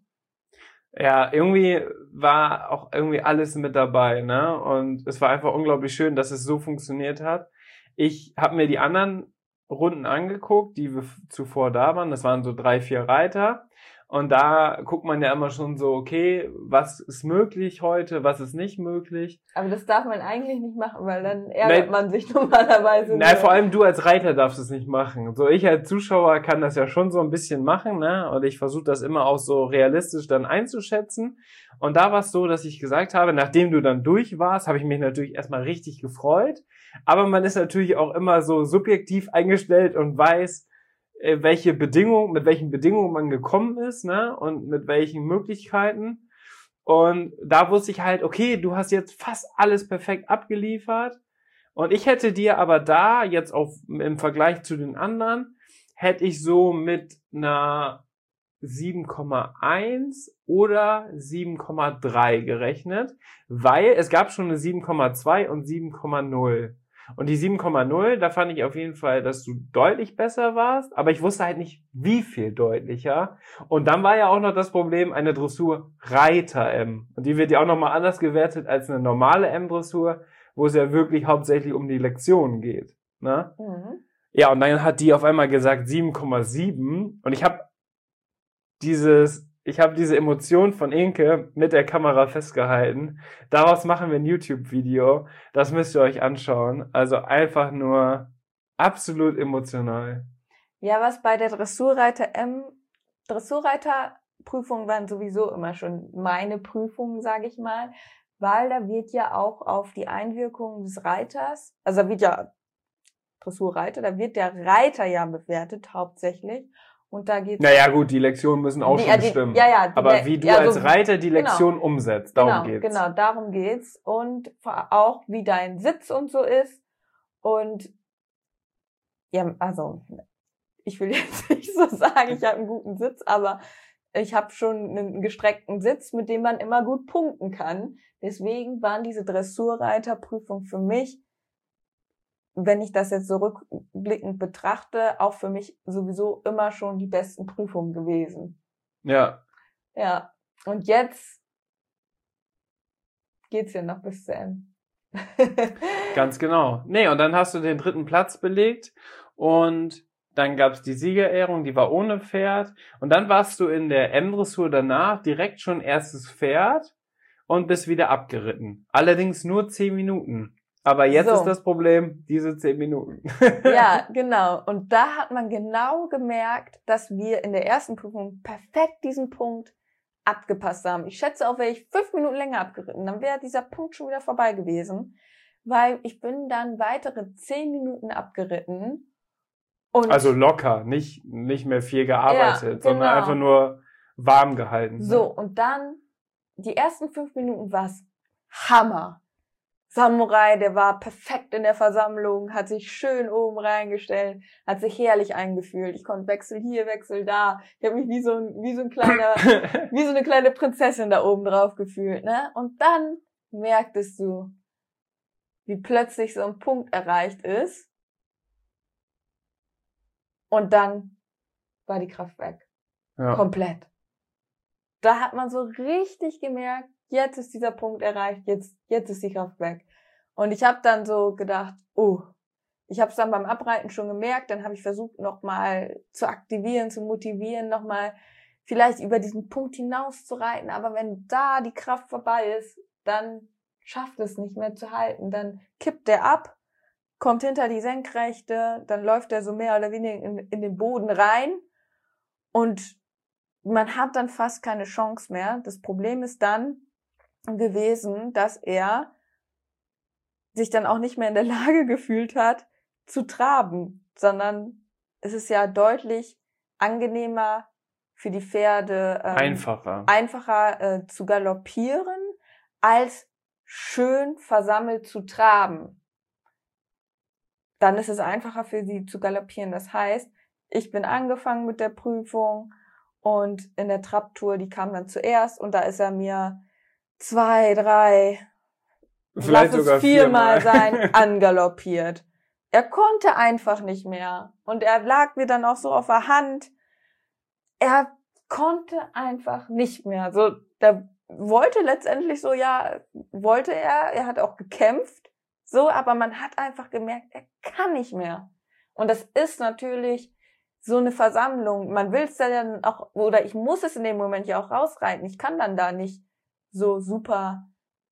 Ja, irgendwie war auch irgendwie alles mit dabei, ne? Und es war einfach unglaublich schön, dass es so funktioniert hat. Ich habe mir die anderen Runden angeguckt, die wir zuvor da waren. Das waren so 3, 4 Reiter. Und da guckt man ja immer schon so, okay, was ist möglich heute, was ist nicht möglich. Aber das darf man eigentlich nicht machen, weil dann ärgert man sich normalerweise. Nein, vor allem du als Reiter darfst es nicht machen. So, ich als Zuschauer kann das ja schon so ein bisschen machen, ne? Und ich versuche das immer auch so realistisch dann einzuschätzen. Und da war es so, dass ich gesagt habe, nachdem du dann durch warst, habe ich mich natürlich erstmal richtig gefreut. Aber man ist natürlich auch immer so subjektiv eingestellt und weiß, mit welchen Bedingungen man gekommen ist, ne, und mit welchen Möglichkeiten. Und da wusste ich halt, okay, du hast jetzt fast alles perfekt abgeliefert. Und ich hätte dir aber da jetzt im Vergleich zu den anderen, hätte ich so mit einer 7,1 oder 7,3 gerechnet, weil es gab schon eine 7,2 und 7,0. Und die 7,0, da fand ich auf jeden Fall, dass du deutlich besser warst, aber ich wusste halt nicht, wie viel deutlicher. Und dann war ja auch noch das Problem, eine Dressur Reiter-M. Und die wird ja auch nochmal anders gewertet als eine normale M-Dressur, wo es ja wirklich hauptsächlich um die Lektionen geht. Ne? Mhm. Ja, und dann hat die auf einmal gesagt 7,7 und ich habe diese Emotion von Inke mit der Kamera festgehalten. Daraus machen wir ein YouTube-Video. Das müsst ihr euch anschauen. Also einfach nur absolut emotional. Ja, was bei der Dressurreiterprüfung waren sowieso immer schon meine Prüfungen, sage ich mal, weil da wird ja auch auf die Einwirkung des Reiters, also da wird ja Dressurreiter, da wird der Reiter ja bewertet hauptsächlich. Und da geht's. Naja, gut, die Lektionen müssen auch schon stimmen. Aber wie du als Reiter die Lektion umsetzt, darum geht's. Genau, darum geht's. Und auch wie dein Sitz und so ist. Und ja, also ich will jetzt nicht so sagen, ich habe einen guten Sitz, aber ich habe schon einen gestreckten Sitz, mit dem man immer gut punkten kann. Deswegen waren diese Dressurreiterprüfungen für mich, wenn ich das jetzt so rückblickend betrachte, auch für mich sowieso immer schon die besten Prüfungen gewesen. Ja. Ja. Und jetzt geht's ja noch bis zu Ende. Ganz genau. Nee, und dann hast du den 3. Platz belegt und dann gab's die Siegerehrung, die war ohne Pferd. Und dann warst du in der M-Dressur danach direkt schon erstes Pferd und bist wieder abgeritten. Allerdings nur 10 Minuten. Aber jetzt ist das Problem, diese 10 Minuten. Ja, genau. Und da hat man genau gemerkt, dass wir in der ersten Prüfung perfekt diesen Punkt abgepasst haben. Ich schätze auch, wäre ich 5 Minuten länger abgeritten, dann wäre dieser Punkt schon wieder vorbei gewesen. Weil ich bin dann weitere 10 Minuten abgeritten. Und also locker, nicht mehr viel gearbeitet, sondern einfach nur warm gehalten. So, und dann, die ersten 5 Minuten war's Hammer. Samurai, der war perfekt in der Versammlung, hat sich schön oben reingestellt, hat sich herrlich eingefühlt. Ich konnte Wechsel hier, Wechsel da. Ich habe mich wie so eine kleine Prinzessin da oben drauf gefühlt, ne? Und dann merktest du, wie plötzlich so ein Punkt erreicht ist. Und dann war die Kraft weg. Ja. Komplett. Da hat man so richtig gemerkt, jetzt ist dieser Punkt erreicht, jetzt ist die Kraft weg. Und ich habe dann so gedacht, ich habe es dann beim Abreiten schon gemerkt, dann habe ich versucht nochmal zu aktivieren, zu motivieren, nochmal vielleicht über diesen Punkt hinaus zu reiten. Aber wenn da die Kraft vorbei ist, dann schafft es nicht mehr zu halten. Dann kippt der ab, kommt hinter die Senkrechte, dann läuft er so mehr oder weniger in den Boden rein und man hat dann fast keine Chance mehr. Das Problem ist dann gewesen, dass er sich dann auch nicht mehr in der Lage gefühlt hat, zu traben, sondern es ist ja deutlich angenehmer für die Pferde, einfacher zu galoppieren, als schön versammelt zu traben. Dann ist es einfacher für sie zu galoppieren. Das heißt, ich bin angefangen mit der Prüfung und in der Trabtour, die kam dann zuerst und da ist er mir 2, 3, vielleicht lass es sogar 4-mal sein, angaloppiert. Er konnte einfach nicht mehr. Und er lag mir dann auch so auf der Hand. Er konnte einfach nicht mehr. So, der wollte letztendlich so, er hat auch gekämpft, so, aber man hat einfach gemerkt, er kann nicht mehr. Und das ist natürlich so eine Versammlung. Man will es dann auch, oder ich muss es in dem Moment ja auch rausreiten. Ich kann dann da nicht so super,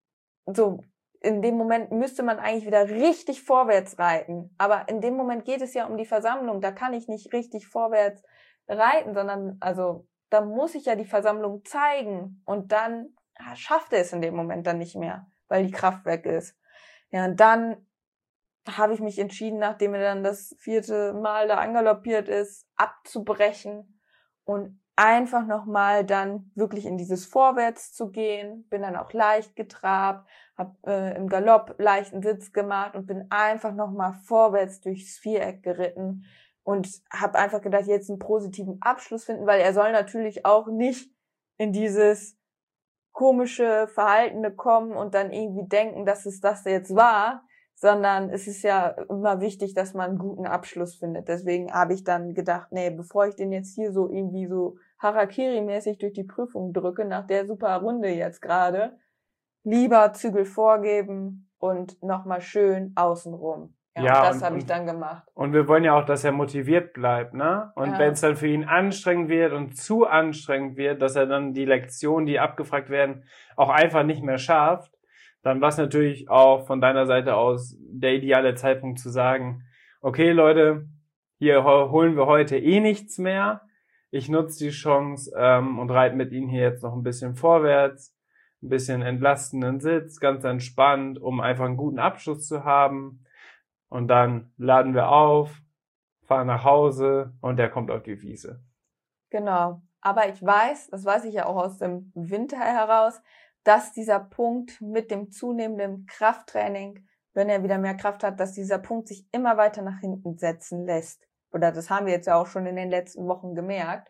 so, in dem Moment müsste man eigentlich wieder richtig vorwärts reiten. Aber in dem Moment geht es ja um die Versammlung. Da kann ich nicht richtig vorwärts reiten, sondern, also, da muss ich ja die Versammlung zeigen. Und dann schafft er es in dem Moment dann nicht mehr, weil die Kraft weg ist. Ja, und dann habe ich mich entschieden, nachdem er dann das 4. Mal da angaloppiert ist, abzubrechen und einfach nochmal dann wirklich in dieses Vorwärts zu gehen. Bin dann auch leicht getrabt, habe im Galopp leichten Sitz gemacht und bin einfach nochmal vorwärts durchs Viereck geritten und habe einfach gedacht, jetzt einen positiven Abschluss finden, weil er soll natürlich auch nicht in dieses komische Verhaltene kommen und dann irgendwie denken, dass es das jetzt war, sondern es ist ja immer wichtig, dass man einen guten Abschluss findet. Deswegen habe ich dann gedacht, nee, bevor ich den jetzt hier so irgendwie so Harakiri-mäßig durch die Prüfung drücke, nach der super Runde jetzt gerade, lieber Zügel vorgeben und nochmal schön außenrum. Ja, das habe ich dann gemacht. Und wir wollen ja auch, dass er motiviert bleibt, ne? Und wenn es dann für ihn anstrengend wird und zu anstrengend wird, dass er dann die Lektionen, die abgefragt werden, auch einfach nicht mehr schafft, dann war es natürlich auch von deiner Seite aus der ideale Zeitpunkt zu sagen, okay Leute, hier holen wir heute eh nichts mehr. Ich nutze die Chance und reite mit Ihnen hier jetzt noch ein bisschen vorwärts, ein bisschen entlastenden Sitz, ganz entspannt, um einfach einen guten Abschluss zu haben. Und dann laden wir auf, fahren nach Hause und der kommt auf die Wiese. Genau. Aber ich weiß, das weiß ich ja auch aus dem Winter heraus, dass dieser Punkt mit dem zunehmenden Krafttraining, wenn er wieder mehr Kraft hat, dass dieser Punkt sich immer weiter nach hinten setzen lässt. Oder das haben wir jetzt ja auch schon in den letzten Wochen gemerkt.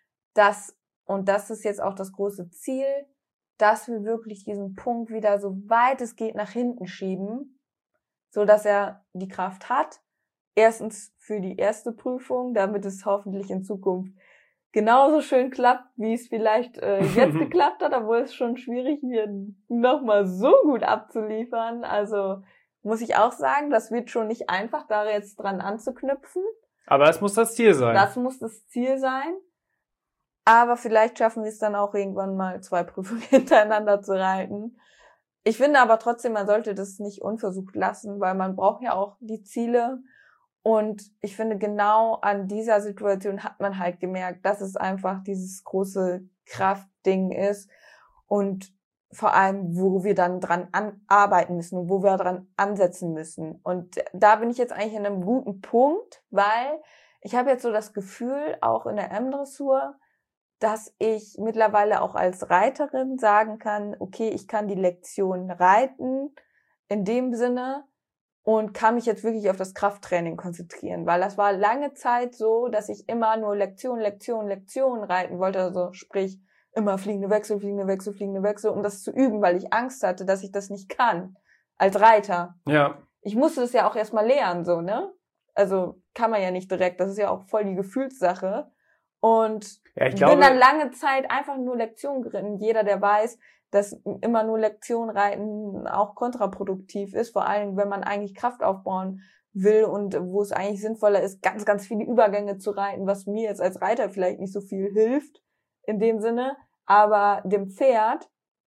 Und das ist jetzt auch das große Ziel, dass wir wirklich diesen Punkt wieder so weit es geht nach hinten schieben, so dass er die Kraft hat. Erstens für die erste Prüfung, damit es hoffentlich in Zukunft genauso schön klappt, wie es vielleicht jetzt geklappt hat, obwohl es schon schwierig wird, nochmal so gut abzuliefern. Also muss ich auch sagen, das wird schon nicht einfach, da jetzt dran anzuknüpfen. Aber es muss das Ziel sein. Das muss das Ziel sein. Aber vielleicht schaffen wir es dann auch irgendwann mal 2 Prüfungen hintereinander zu reiten. Ich finde aber trotzdem, man sollte das nicht unversucht lassen, weil man braucht ja auch die Ziele. Und ich finde, genau an dieser Situation hat man halt gemerkt, dass es einfach dieses große Kraftding ist und vor allem, wo wir dann dran arbeiten müssen und wo wir dran ansetzen müssen. Und da bin ich jetzt eigentlich in einem guten Punkt, weil ich habe jetzt so das Gefühl, auch in der M-Dressur, dass ich mittlerweile auch als Reiterin sagen kann, okay, ich kann die Lektion reiten, in dem Sinne und kann mich jetzt wirklich auf das Krafttraining konzentrieren, weil das war lange Zeit so, dass ich immer nur Lektion reiten wollte, also sprich immer fliegende Wechsel, um das zu üben, weil ich Angst hatte, dass ich das nicht kann als Reiter. Ja. Ich musste das ja auch erstmal lernen, so, ne? Also kann man ja nicht direkt, das ist ja auch voll die Gefühlssache. Und Ja, ich glaube, bin dann lange Zeit einfach nur Lektion geritten. Jeder, der weiß, dass immer nur Lektion reiten auch kontraproduktiv ist, vor allem wenn man eigentlich Kraft aufbauen will und wo es eigentlich sinnvoller ist, ganz, ganz viele Übergänge zu reiten, was mir jetzt als Reiter vielleicht nicht so viel hilft in dem Sinne, aber dem Pferd.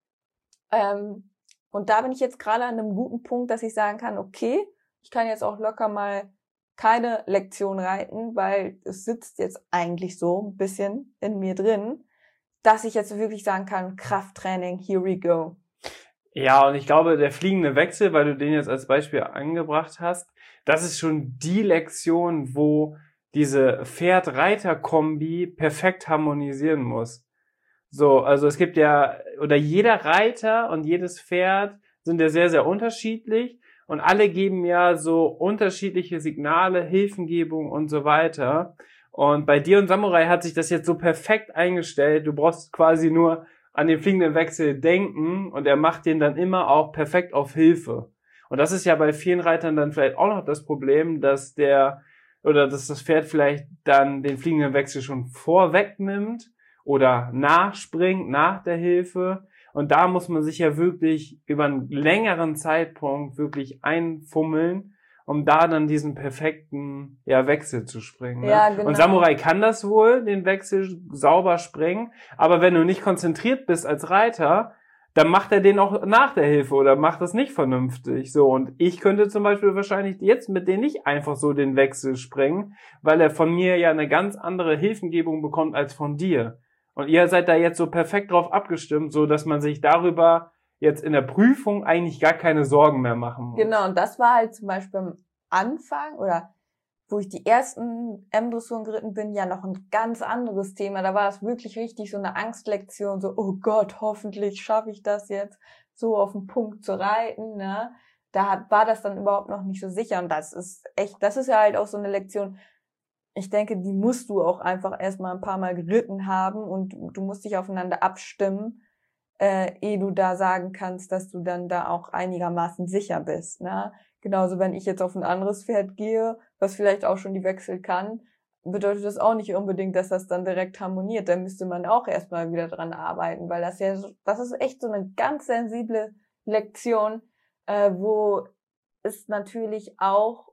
Und da bin ich jetzt gerade an einem guten Punkt, dass ich sagen kann, okay, ich kann jetzt auch locker mal keine Lektion reiten, weil es sitzt jetzt eigentlich so ein bisschen in mir drin, dass ich jetzt wirklich sagen kann, Krafttraining, here we go. Ja, und ich glaube, der fliegende Wechsel, weil du den jetzt als Beispiel angebracht hast, das ist schon die Lektion, wo diese Pferd-Reiter-Kombi perfekt harmonisieren muss. So, also es gibt ja, oder jeder Reiter und jedes Pferd sind ja sehr, sehr unterschiedlich und alle geben ja so unterschiedliche Signale, Hilfengebung und so weiter. Und bei dir und Samurai hat sich das jetzt so perfekt eingestellt. Du brauchst quasi nur an den fliegenden Wechsel denken und er macht den dann immer auch perfekt auf Hilfe. Und das ist ja bei vielen Reitern dann vielleicht auch noch das Problem, dass das Pferd vielleicht dann den fliegenden Wechsel schon vorwegnimmt oder nachspringt nach der Hilfe. Und da muss man sich ja wirklich über einen längeren Zeitpunkt wirklich einfummeln, um da dann diesen perfekten Wechsel zu springen. Ne? Ja, genau. Und Samurai kann das wohl, den Wechsel sauber springen, aber wenn du nicht konzentriert bist als Reiter, dann macht er den auch nach der Hilfe oder macht das nicht vernünftig. So, und ich könnte zum Beispiel wahrscheinlich jetzt mit denen nicht einfach so den Wechsel springen, weil er von mir ja eine ganz andere Hilfengebung bekommt als von dir. Und ihr seid da jetzt so perfekt drauf abgestimmt, so dass man sich darüber jetzt in der Prüfung eigentlich gar keine Sorgen mehr machen muss. Genau, und das war halt zum Beispiel am Anfang oder wo ich die ersten M-Dressuren geritten bin, ja noch ein ganz anderes Thema. Da war es wirklich richtig so eine Angstlektion, so, oh Gott, hoffentlich schaffe ich das jetzt, so auf den Punkt zu reiten, ne? War das dann überhaupt noch nicht so sicher. Und das ist ja halt auch so eine Lektion. Ich denke, die musst du auch einfach erstmal ein paar Mal geritten haben und du musst dich aufeinander abstimmen, ehe du da sagen kannst, dass du dann da auch einigermaßen sicher bist, ne? Genauso, wenn ich jetzt auf ein anderes Pferd gehe, was vielleicht auch schon die Wechsel kann, bedeutet das auch nicht unbedingt, dass das dann direkt harmoniert. Da müsste man auch erstmal wieder dran arbeiten, weil das ist echt so eine ganz sensible Lektion, wo es natürlich auch,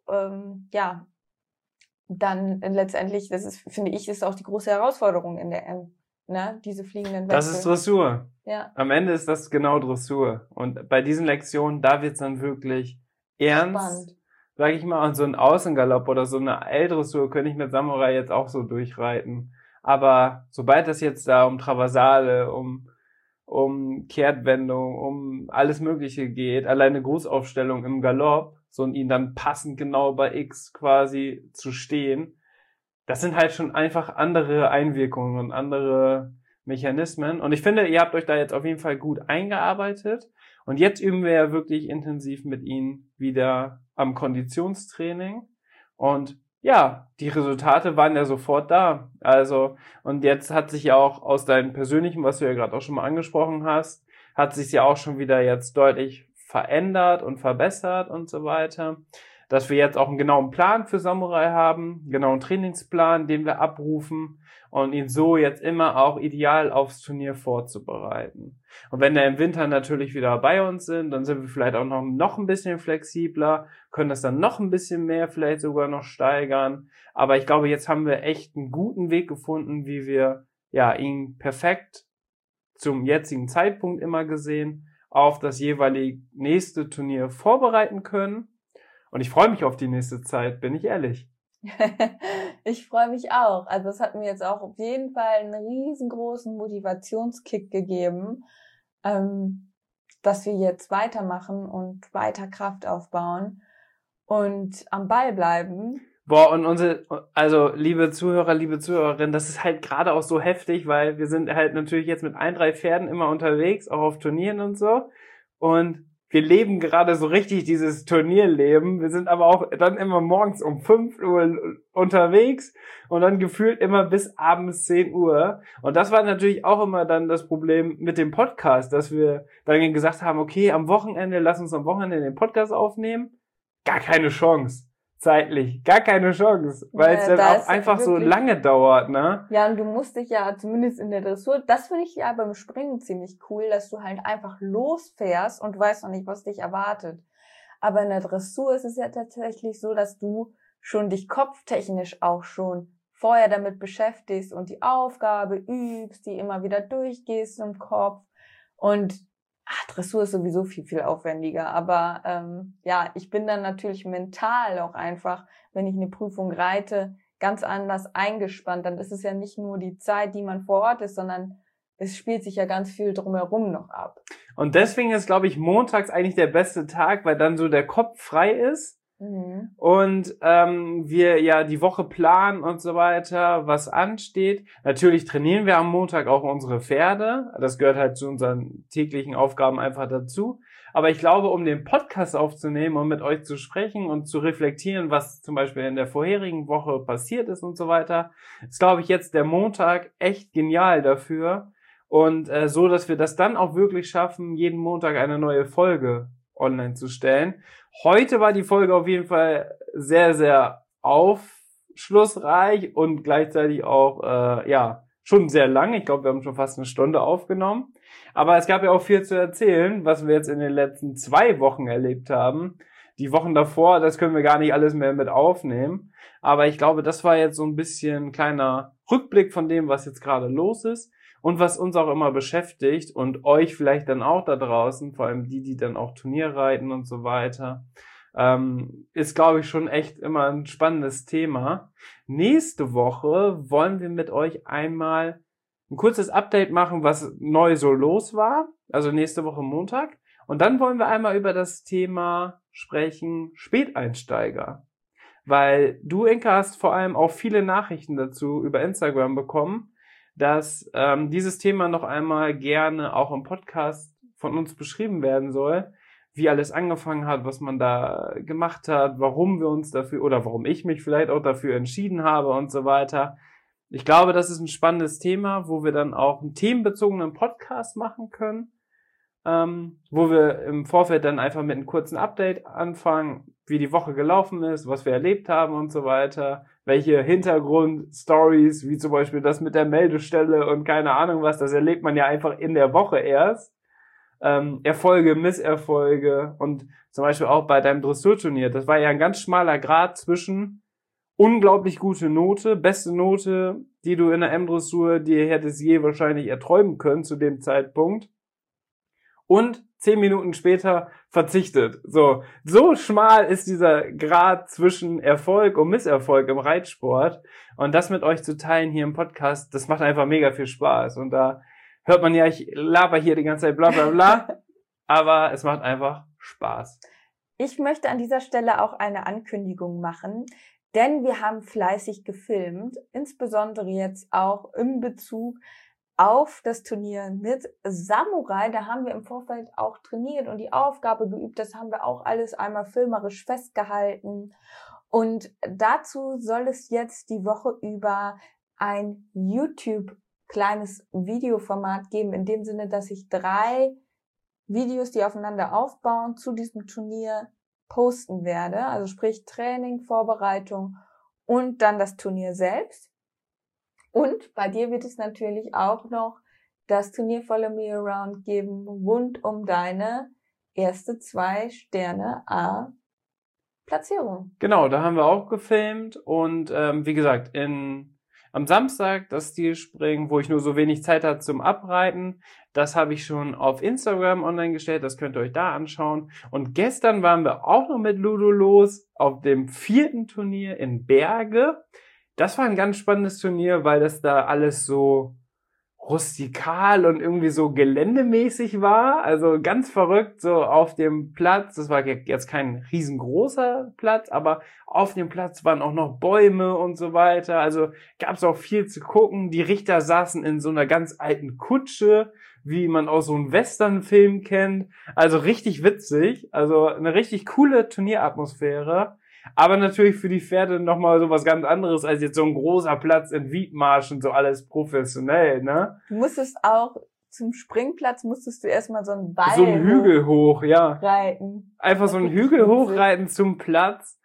dann letztendlich, finde ich, ist auch die große Herausforderung in der M, ne? Diese fliegenden Wechsel. Das ist Dressur. Ja. Am Ende ist das genau Dressur. Und bei diesen Lektionen, da wird's dann wirklich ernst, Spannend. sag ich mal, und so ein Außengalopp oder so eine L-Dressur könnte ich mit Samurai jetzt auch so durchreiten. Aber sobald das jetzt da um Traversale, um Kehrtwendung, um alles Mögliche geht, alleine Grußaufstellung im Galopp, so und ihn dann passend genau bei X quasi zu stehen, das sind halt schon einfach andere Einwirkungen und andere Mechanismen. Und ich finde, ihr habt euch da jetzt auf jeden Fall gut eingearbeitet. Und jetzt üben wir ja wirklich intensiv mit ihnen wieder am Konditionstraining. Und ja, die Resultate waren ja sofort da. Also, und jetzt hat sich ja auch aus deinem persönlichen, was du ja gerade auch schon mal angesprochen hast, hat sich ja auch schon wieder jetzt deutlich verändert und verbessert und so weiter. Dass wir jetzt auch einen genauen Plan für Samurai haben, einen genauen Trainingsplan, den wir abrufen und ihn so jetzt immer auch ideal aufs Turnier vorzubereiten. Und wenn wir im Winter natürlich wieder bei uns sind, dann sind wir vielleicht auch noch ein bisschen flexibler, können das dann noch ein bisschen mehr vielleicht sogar noch steigern. Aber ich glaube, jetzt haben wir echt einen guten Weg gefunden, wie wir ihn perfekt zum jetzigen Zeitpunkt immer gesehen auf das jeweilige nächste Turnier vorbereiten können. Und ich freue mich auf die nächste Zeit, bin ich ehrlich. Ich freue mich auch. Also es hat mir jetzt auch auf jeden Fall einen riesengroßen Motivationskick gegeben, dass wir jetzt weitermachen und weiter Kraft aufbauen und am Ball bleiben. Boah, und liebe Zuhörer, liebe Zuhörerinnen, das ist halt gerade auch so heftig, weil wir sind halt natürlich jetzt mit 3 Pferden immer unterwegs, auch auf Turnieren und so. Und wir leben gerade so richtig dieses Turnierleben. Wir sind aber auch dann immer morgens um 5 Uhr unterwegs und dann gefühlt immer bis abends 10 Uhr. Und das war natürlich auch immer dann das Problem mit dem Podcast, dass wir dann gesagt haben, okay, lass uns am Wochenende den Podcast aufnehmen. Gar keine Chance. Zeitlich, gar keine Chance, weil es dann auch einfach so lange dauert, ne? Ja, und du musst dich ja zumindest in der Dressur, das finde ich ja beim Springen ziemlich cool, dass du halt einfach losfährst und du weißt noch nicht, was dich erwartet. Aber in der Dressur ist es ja tatsächlich so, dass du schon dich kopftechnisch auch schon vorher damit beschäftigst und die Aufgabe übst, die immer wieder durchgehst im Kopf. Und Dressur ist sowieso viel, viel aufwendiger. Aber ja, ich bin dann natürlich mental auch einfach, wenn ich eine Prüfung reite, ganz anders eingespannt. Dann ist es ja nicht nur die Zeit, die man vor Ort ist, sondern es spielt sich ja ganz viel drumherum noch ab. Und deswegen ist, glaube ich, montags eigentlich der beste Tag, weil dann so der Kopf frei ist. Und wir ja die Woche planen und so weiter, was ansteht. Natürlich trainieren wir am Montag auch unsere Pferde. Das gehört halt zu unseren täglichen Aufgaben einfach dazu. Aber ich glaube, um den Podcast aufzunehmen und mit euch zu sprechen und zu reflektieren, was zum Beispiel in der vorherigen Woche passiert ist und so weiter, ist, glaube ich, jetzt der Montag echt genial dafür. Und so, dass wir das dann auch wirklich schaffen, jeden Montag eine neue Folge online zu stellen. Heute war die Folge auf jeden Fall sehr, sehr aufschlussreich und gleichzeitig auch, schon sehr lang. Ich glaube, wir haben schon fast eine Stunde aufgenommen. Aber es gab ja auch viel zu erzählen, was wir jetzt in den letzten 2 Wochen erlebt haben. Die Wochen davor, das können wir gar nicht alles mehr mit aufnehmen. Aber ich glaube, das war jetzt so ein bisschen ein kleiner Rückblick von dem, was jetzt gerade los ist. Und was uns auch immer beschäftigt und euch vielleicht dann auch da draußen, vor allem die dann auch Turnier reiten und so weiter, ist, glaube ich, schon echt immer ein spannendes Thema. Nächste Woche wollen wir mit euch einmal ein kurzes Update machen, was neu so los war. Also nächste Woche Montag. Und dann wollen wir einmal über das Thema sprechen, Späteinsteiger. Weil du, Inka, hast vor allem auch viele Nachrichten dazu über Instagram bekommen, dass dieses Thema noch einmal gerne auch im Podcast von uns beschrieben werden soll, wie alles angefangen hat, was man da gemacht hat, warum wir uns dafür oder warum ich mich vielleicht auch dafür entschieden habe und so weiter. Ich glaube, das ist ein spannendes Thema, wo wir dann auch einen themenbezogenen Podcast machen können, wo wir im Vorfeld dann einfach mit einem kurzen Update anfangen, wie die Woche gelaufen ist, was wir erlebt haben und so weiter, welche Hintergrundstories, wie zum Beispiel das mit der Meldestelle und keine Ahnung was, das erlebt man ja einfach in der Woche erst. Erfolge, Misserfolge und zum Beispiel auch bei deinem Dressurturnier, das war ja ein ganz schmaler Grat zwischen unglaublich gute Note, beste Note, die du in der M-Dressur dir hättest je wahrscheinlich erträumen können zu dem Zeitpunkt, und 10 Minuten später verzichtet. So schmal ist dieser Grad zwischen Erfolg und Misserfolg im Reitsport. Und das mit euch zu teilen hier im Podcast, das macht einfach mega viel Spaß. Und da hört man ja, ich laber hier die ganze Zeit bla bla bla, aber es macht einfach Spaß. Ich möchte an dieser Stelle auch eine Ankündigung machen, denn wir haben fleißig gefilmt, insbesondere jetzt auch in Bezug auf das Turnier mit Samurai. Da haben wir im Vorfeld auch trainiert und die Aufgabe geübt. Das haben wir auch alles einmal filmerisch festgehalten. Und dazu soll es jetzt die Woche über ein YouTube-kleines Videoformat geben, in dem Sinne, dass ich 3 Videos, die aufeinander aufbauen, zu diesem Turnier posten werde. Also sprich Training, Vorbereitung und dann das Turnier selbst. Und bei dir wird es natürlich auch noch das Turnier Follow Me Around geben, rund um deine erste 2 Sterne A Platzierung. Genau, da haben wir auch gefilmt und wie gesagt, am Samstag das Stilspringen, wo ich nur so wenig Zeit hatte zum Abreiten, das habe ich schon auf Instagram online gestellt, das könnt ihr euch da anschauen. Und gestern waren wir auch noch mit Ludo los auf dem 4. Turnier in Berge. Das war ein ganz spannendes Turnier, weil das da alles so rustikal und irgendwie so geländemäßig war. Also ganz verrückt, so auf dem Platz. Das war jetzt kein riesengroßer Platz, aber auf dem Platz waren auch noch Bäume und so weiter. Also gab es auch viel zu gucken. Die Richter saßen in so einer ganz alten Kutsche, wie man aus so einem Western-Film kennt. Also richtig witzig, also eine richtig coole Turnieratmosphäre. Aber natürlich für die Pferde nochmal so was ganz anderes als jetzt so ein großer Platz in Wiedmarsch und so alles professionell, ne? Du musstest auch zum Springplatz musstest du erstmal so einen Ball So einen Hügel hoch, ja. reiten. Einfach so einen Hügel hochreiten zum Platz.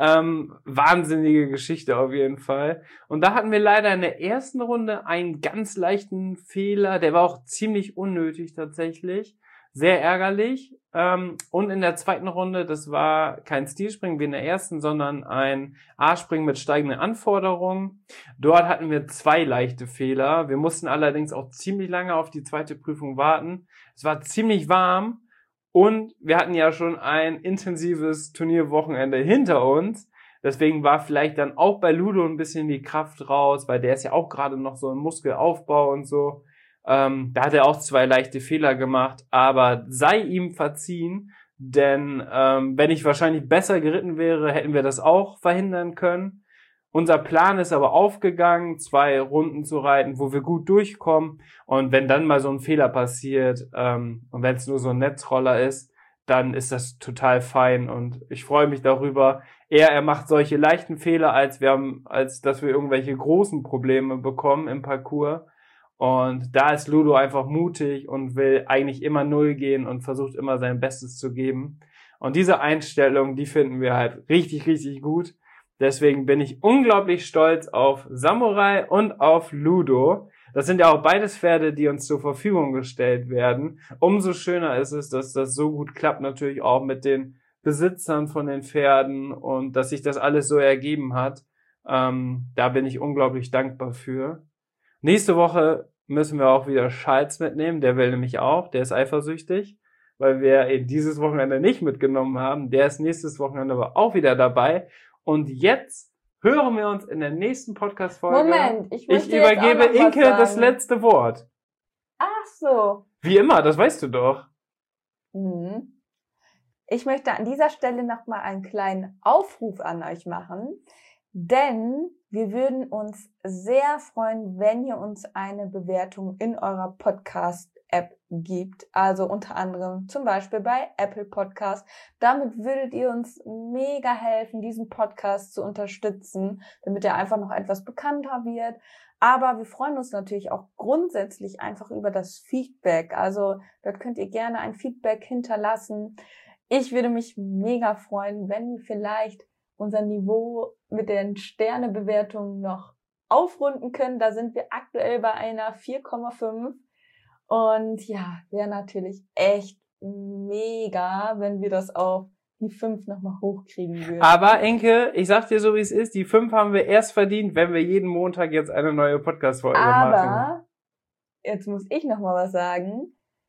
Wahnsinnige Geschichte auf jeden Fall. Und da hatten wir leider in der ersten Runde einen ganz leichten Fehler. Der war auch ziemlich unnötig tatsächlich. Sehr ärgerlich. Und in der zweiten Runde, das war kein Stilspringen wie in der ersten, sondern ein A-Springen mit steigenden Anforderungen. Dort hatten wir 2 leichte Fehler. Wir mussten allerdings auch ziemlich lange auf die zweite Prüfung warten. Es war ziemlich warm und wir hatten ja schon ein intensives Turnierwochenende hinter uns. Deswegen war vielleicht dann auch bei Ludo ein bisschen die Kraft raus, weil der ist ja auch gerade noch so im Muskelaufbau und so. Da hat er auch 2 leichte Fehler gemacht, aber sei ihm verziehen, denn wenn ich wahrscheinlich besser geritten wäre, hätten wir das auch verhindern können. Unser Plan ist aber aufgegangen, 2 Runden zu reiten, wo wir gut durchkommen, und wenn dann mal so ein Fehler passiert und wenn es nur so ein Netzroller ist, dann ist das total fein und ich freue mich darüber. Er macht solche leichten Fehler, als dass wir irgendwelche großen Probleme bekommen im Parcours. Und da ist Ludo einfach mutig und will eigentlich immer 0 gehen und versucht immer sein Bestes zu geben. Und diese Einstellung, die finden wir halt richtig, richtig gut. Deswegen bin ich unglaublich stolz auf Samurai und auf Ludo. Das sind ja auch beides Pferde, die uns zur Verfügung gestellt werden. Umso schöner ist es, dass das so gut klappt, natürlich auch mit den Besitzern von den Pferden und dass sich das alles so ergeben hat. Da bin ich unglaublich dankbar für. Nächste Woche müssen wir auch wieder Schalz mitnehmen. Der will nämlich auch. Der ist eifersüchtig, weil wir ihn dieses Wochenende nicht mitgenommen haben. Der ist nächstes Wochenende aber auch wieder dabei. Und jetzt hören wir uns in der nächsten Podcast-Folge. Moment, ich übergebe Inke das letzte Wort. Ach so. Wie immer, das weißt du doch. Ich möchte an dieser Stelle nochmal einen kleinen Aufruf an euch machen, denn wir würden uns sehr freuen, wenn ihr uns eine Bewertung in eurer Podcast-App gibt, also unter anderem zum Beispiel bei Apple Podcast. Damit würdet ihr uns mega helfen, diesen Podcast zu unterstützen, damit er einfach noch etwas bekannter wird. Aber wir freuen uns natürlich auch grundsätzlich einfach über das Feedback. Also dort könnt ihr gerne ein Feedback hinterlassen. Ich würde mich mega freuen, wenn wir vielleicht unser Niveau mit den Sternebewertungen noch aufrunden können. Da sind wir aktuell bei einer 4,5. Und ja, wäre natürlich echt mega, wenn wir das auf die 5 nochmal hochkriegen würden. Aber Enke, ich sag dir so, wie es ist, die 5 haben wir erst verdient, wenn wir jeden Montag jetzt eine neue Podcast-Folge machen. Aber, jetzt muss ich nochmal was sagen.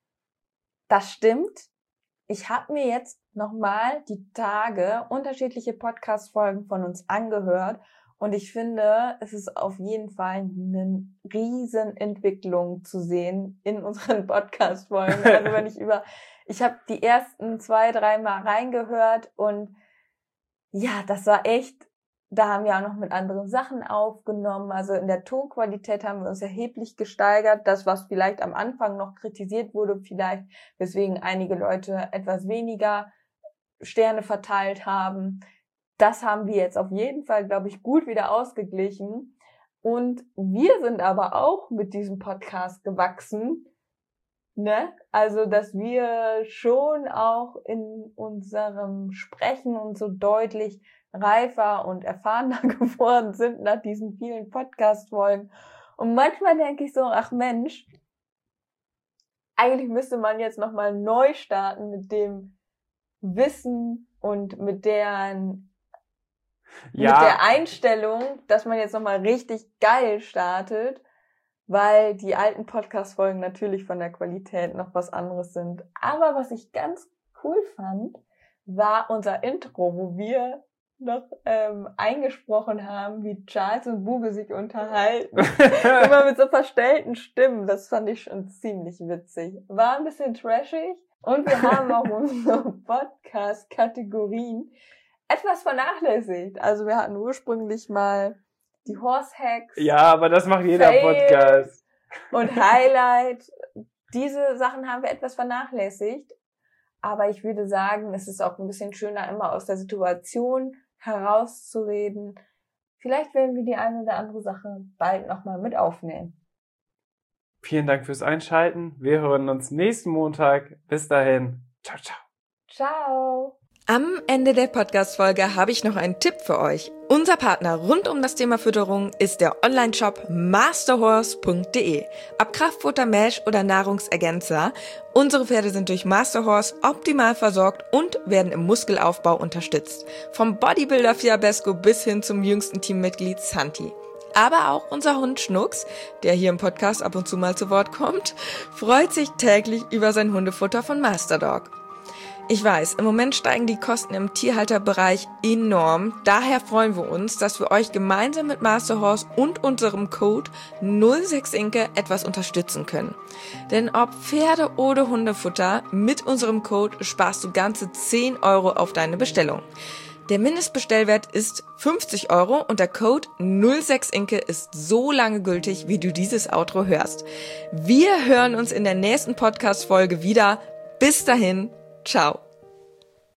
Das stimmt. Ich habe mir jetzt nochmal die Tage unterschiedliche Podcast-Folgen von uns angehört und ich finde, es ist auf jeden Fall eine Riesenentwicklung zu sehen in unseren Podcast-Folgen. Also wenn ich habe die ersten 2, 3 Mal reingehört und ja, das war echt, da haben wir auch noch mit anderen Sachen aufgenommen. Also in der Tonqualität haben wir uns erheblich gesteigert. Das, was vielleicht am Anfang noch kritisiert wurde, vielleicht, weswegen einige Leute etwas weniger Sterne verteilt haben. Das haben wir jetzt auf jeden Fall, glaube ich, gut wieder ausgeglichen. Und wir sind aber auch mit diesem Podcast gewachsen, ne? Also, dass wir schon auch in unserem Sprechen und so deutlich reifer und erfahrener geworden sind nach diesen vielen Podcast-Folgen. Und manchmal denke ich so, ach Mensch, eigentlich müsste man jetzt nochmal neu starten mit dem Wissen und mit der Einstellung, dass man jetzt nochmal richtig geil startet, weil die alten Podcast-Folgen natürlich von der Qualität noch was anderes sind. Aber was ich ganz cool fand, war unser Intro, wo wir noch eingesprochen haben, wie Charles und Bube sich unterhalten. Immer mit so verstellten Stimmen. Das fand ich schon ziemlich witzig. War ein bisschen trashig. Und wir haben auch unsere Podcast-Kategorien etwas vernachlässigt. Also wir hatten ursprünglich mal die Horse Hacks. Ja, aber das macht jeder Fail Podcast. Und Highlight. Diese Sachen haben wir etwas vernachlässigt. Aber ich würde sagen, es ist auch ein bisschen schöner, immer aus der Situation herauszureden. Vielleicht werden wir die eine oder andere Sache bald nochmal mit aufnehmen. Vielen Dank fürs Einschalten. Wir hören uns nächsten Montag. Bis dahin. Ciao, ciao. Ciao. Am Ende der Podcast-Folge habe ich noch einen Tipp für euch. Unser Partner rund um das Thema Fütterung ist der Online-Shop masterhorse.de. Ob Kraftfutter, Mesh oder Nahrungsergänzer, unsere Pferde sind durch Masterhorse optimal versorgt und werden im Muskelaufbau unterstützt. Vom Bodybuilder Fiabesco bis hin zum jüngsten Teammitglied Santi. Aber auch unser Hund Schnucks, der hier im Podcast ab und zu mal zu Wort kommt, freut sich täglich über sein Hundefutter von Masterdog. Ich weiß, im Moment steigen die Kosten im Tierhalterbereich enorm. Daher freuen wir uns, dass wir euch gemeinsam mit Masterhorse und unserem Code 06inke etwas unterstützen können. Denn ob Pferde- oder Hundefutter, mit unserem Code sparst du ganze 10 € auf deine Bestellung. Der Mindestbestellwert ist 50 € und der Code 06inke ist so lange gültig, wie du dieses Outro hörst. Wir hören uns in der nächsten Podcast-Folge wieder. Bis dahin. Ciao.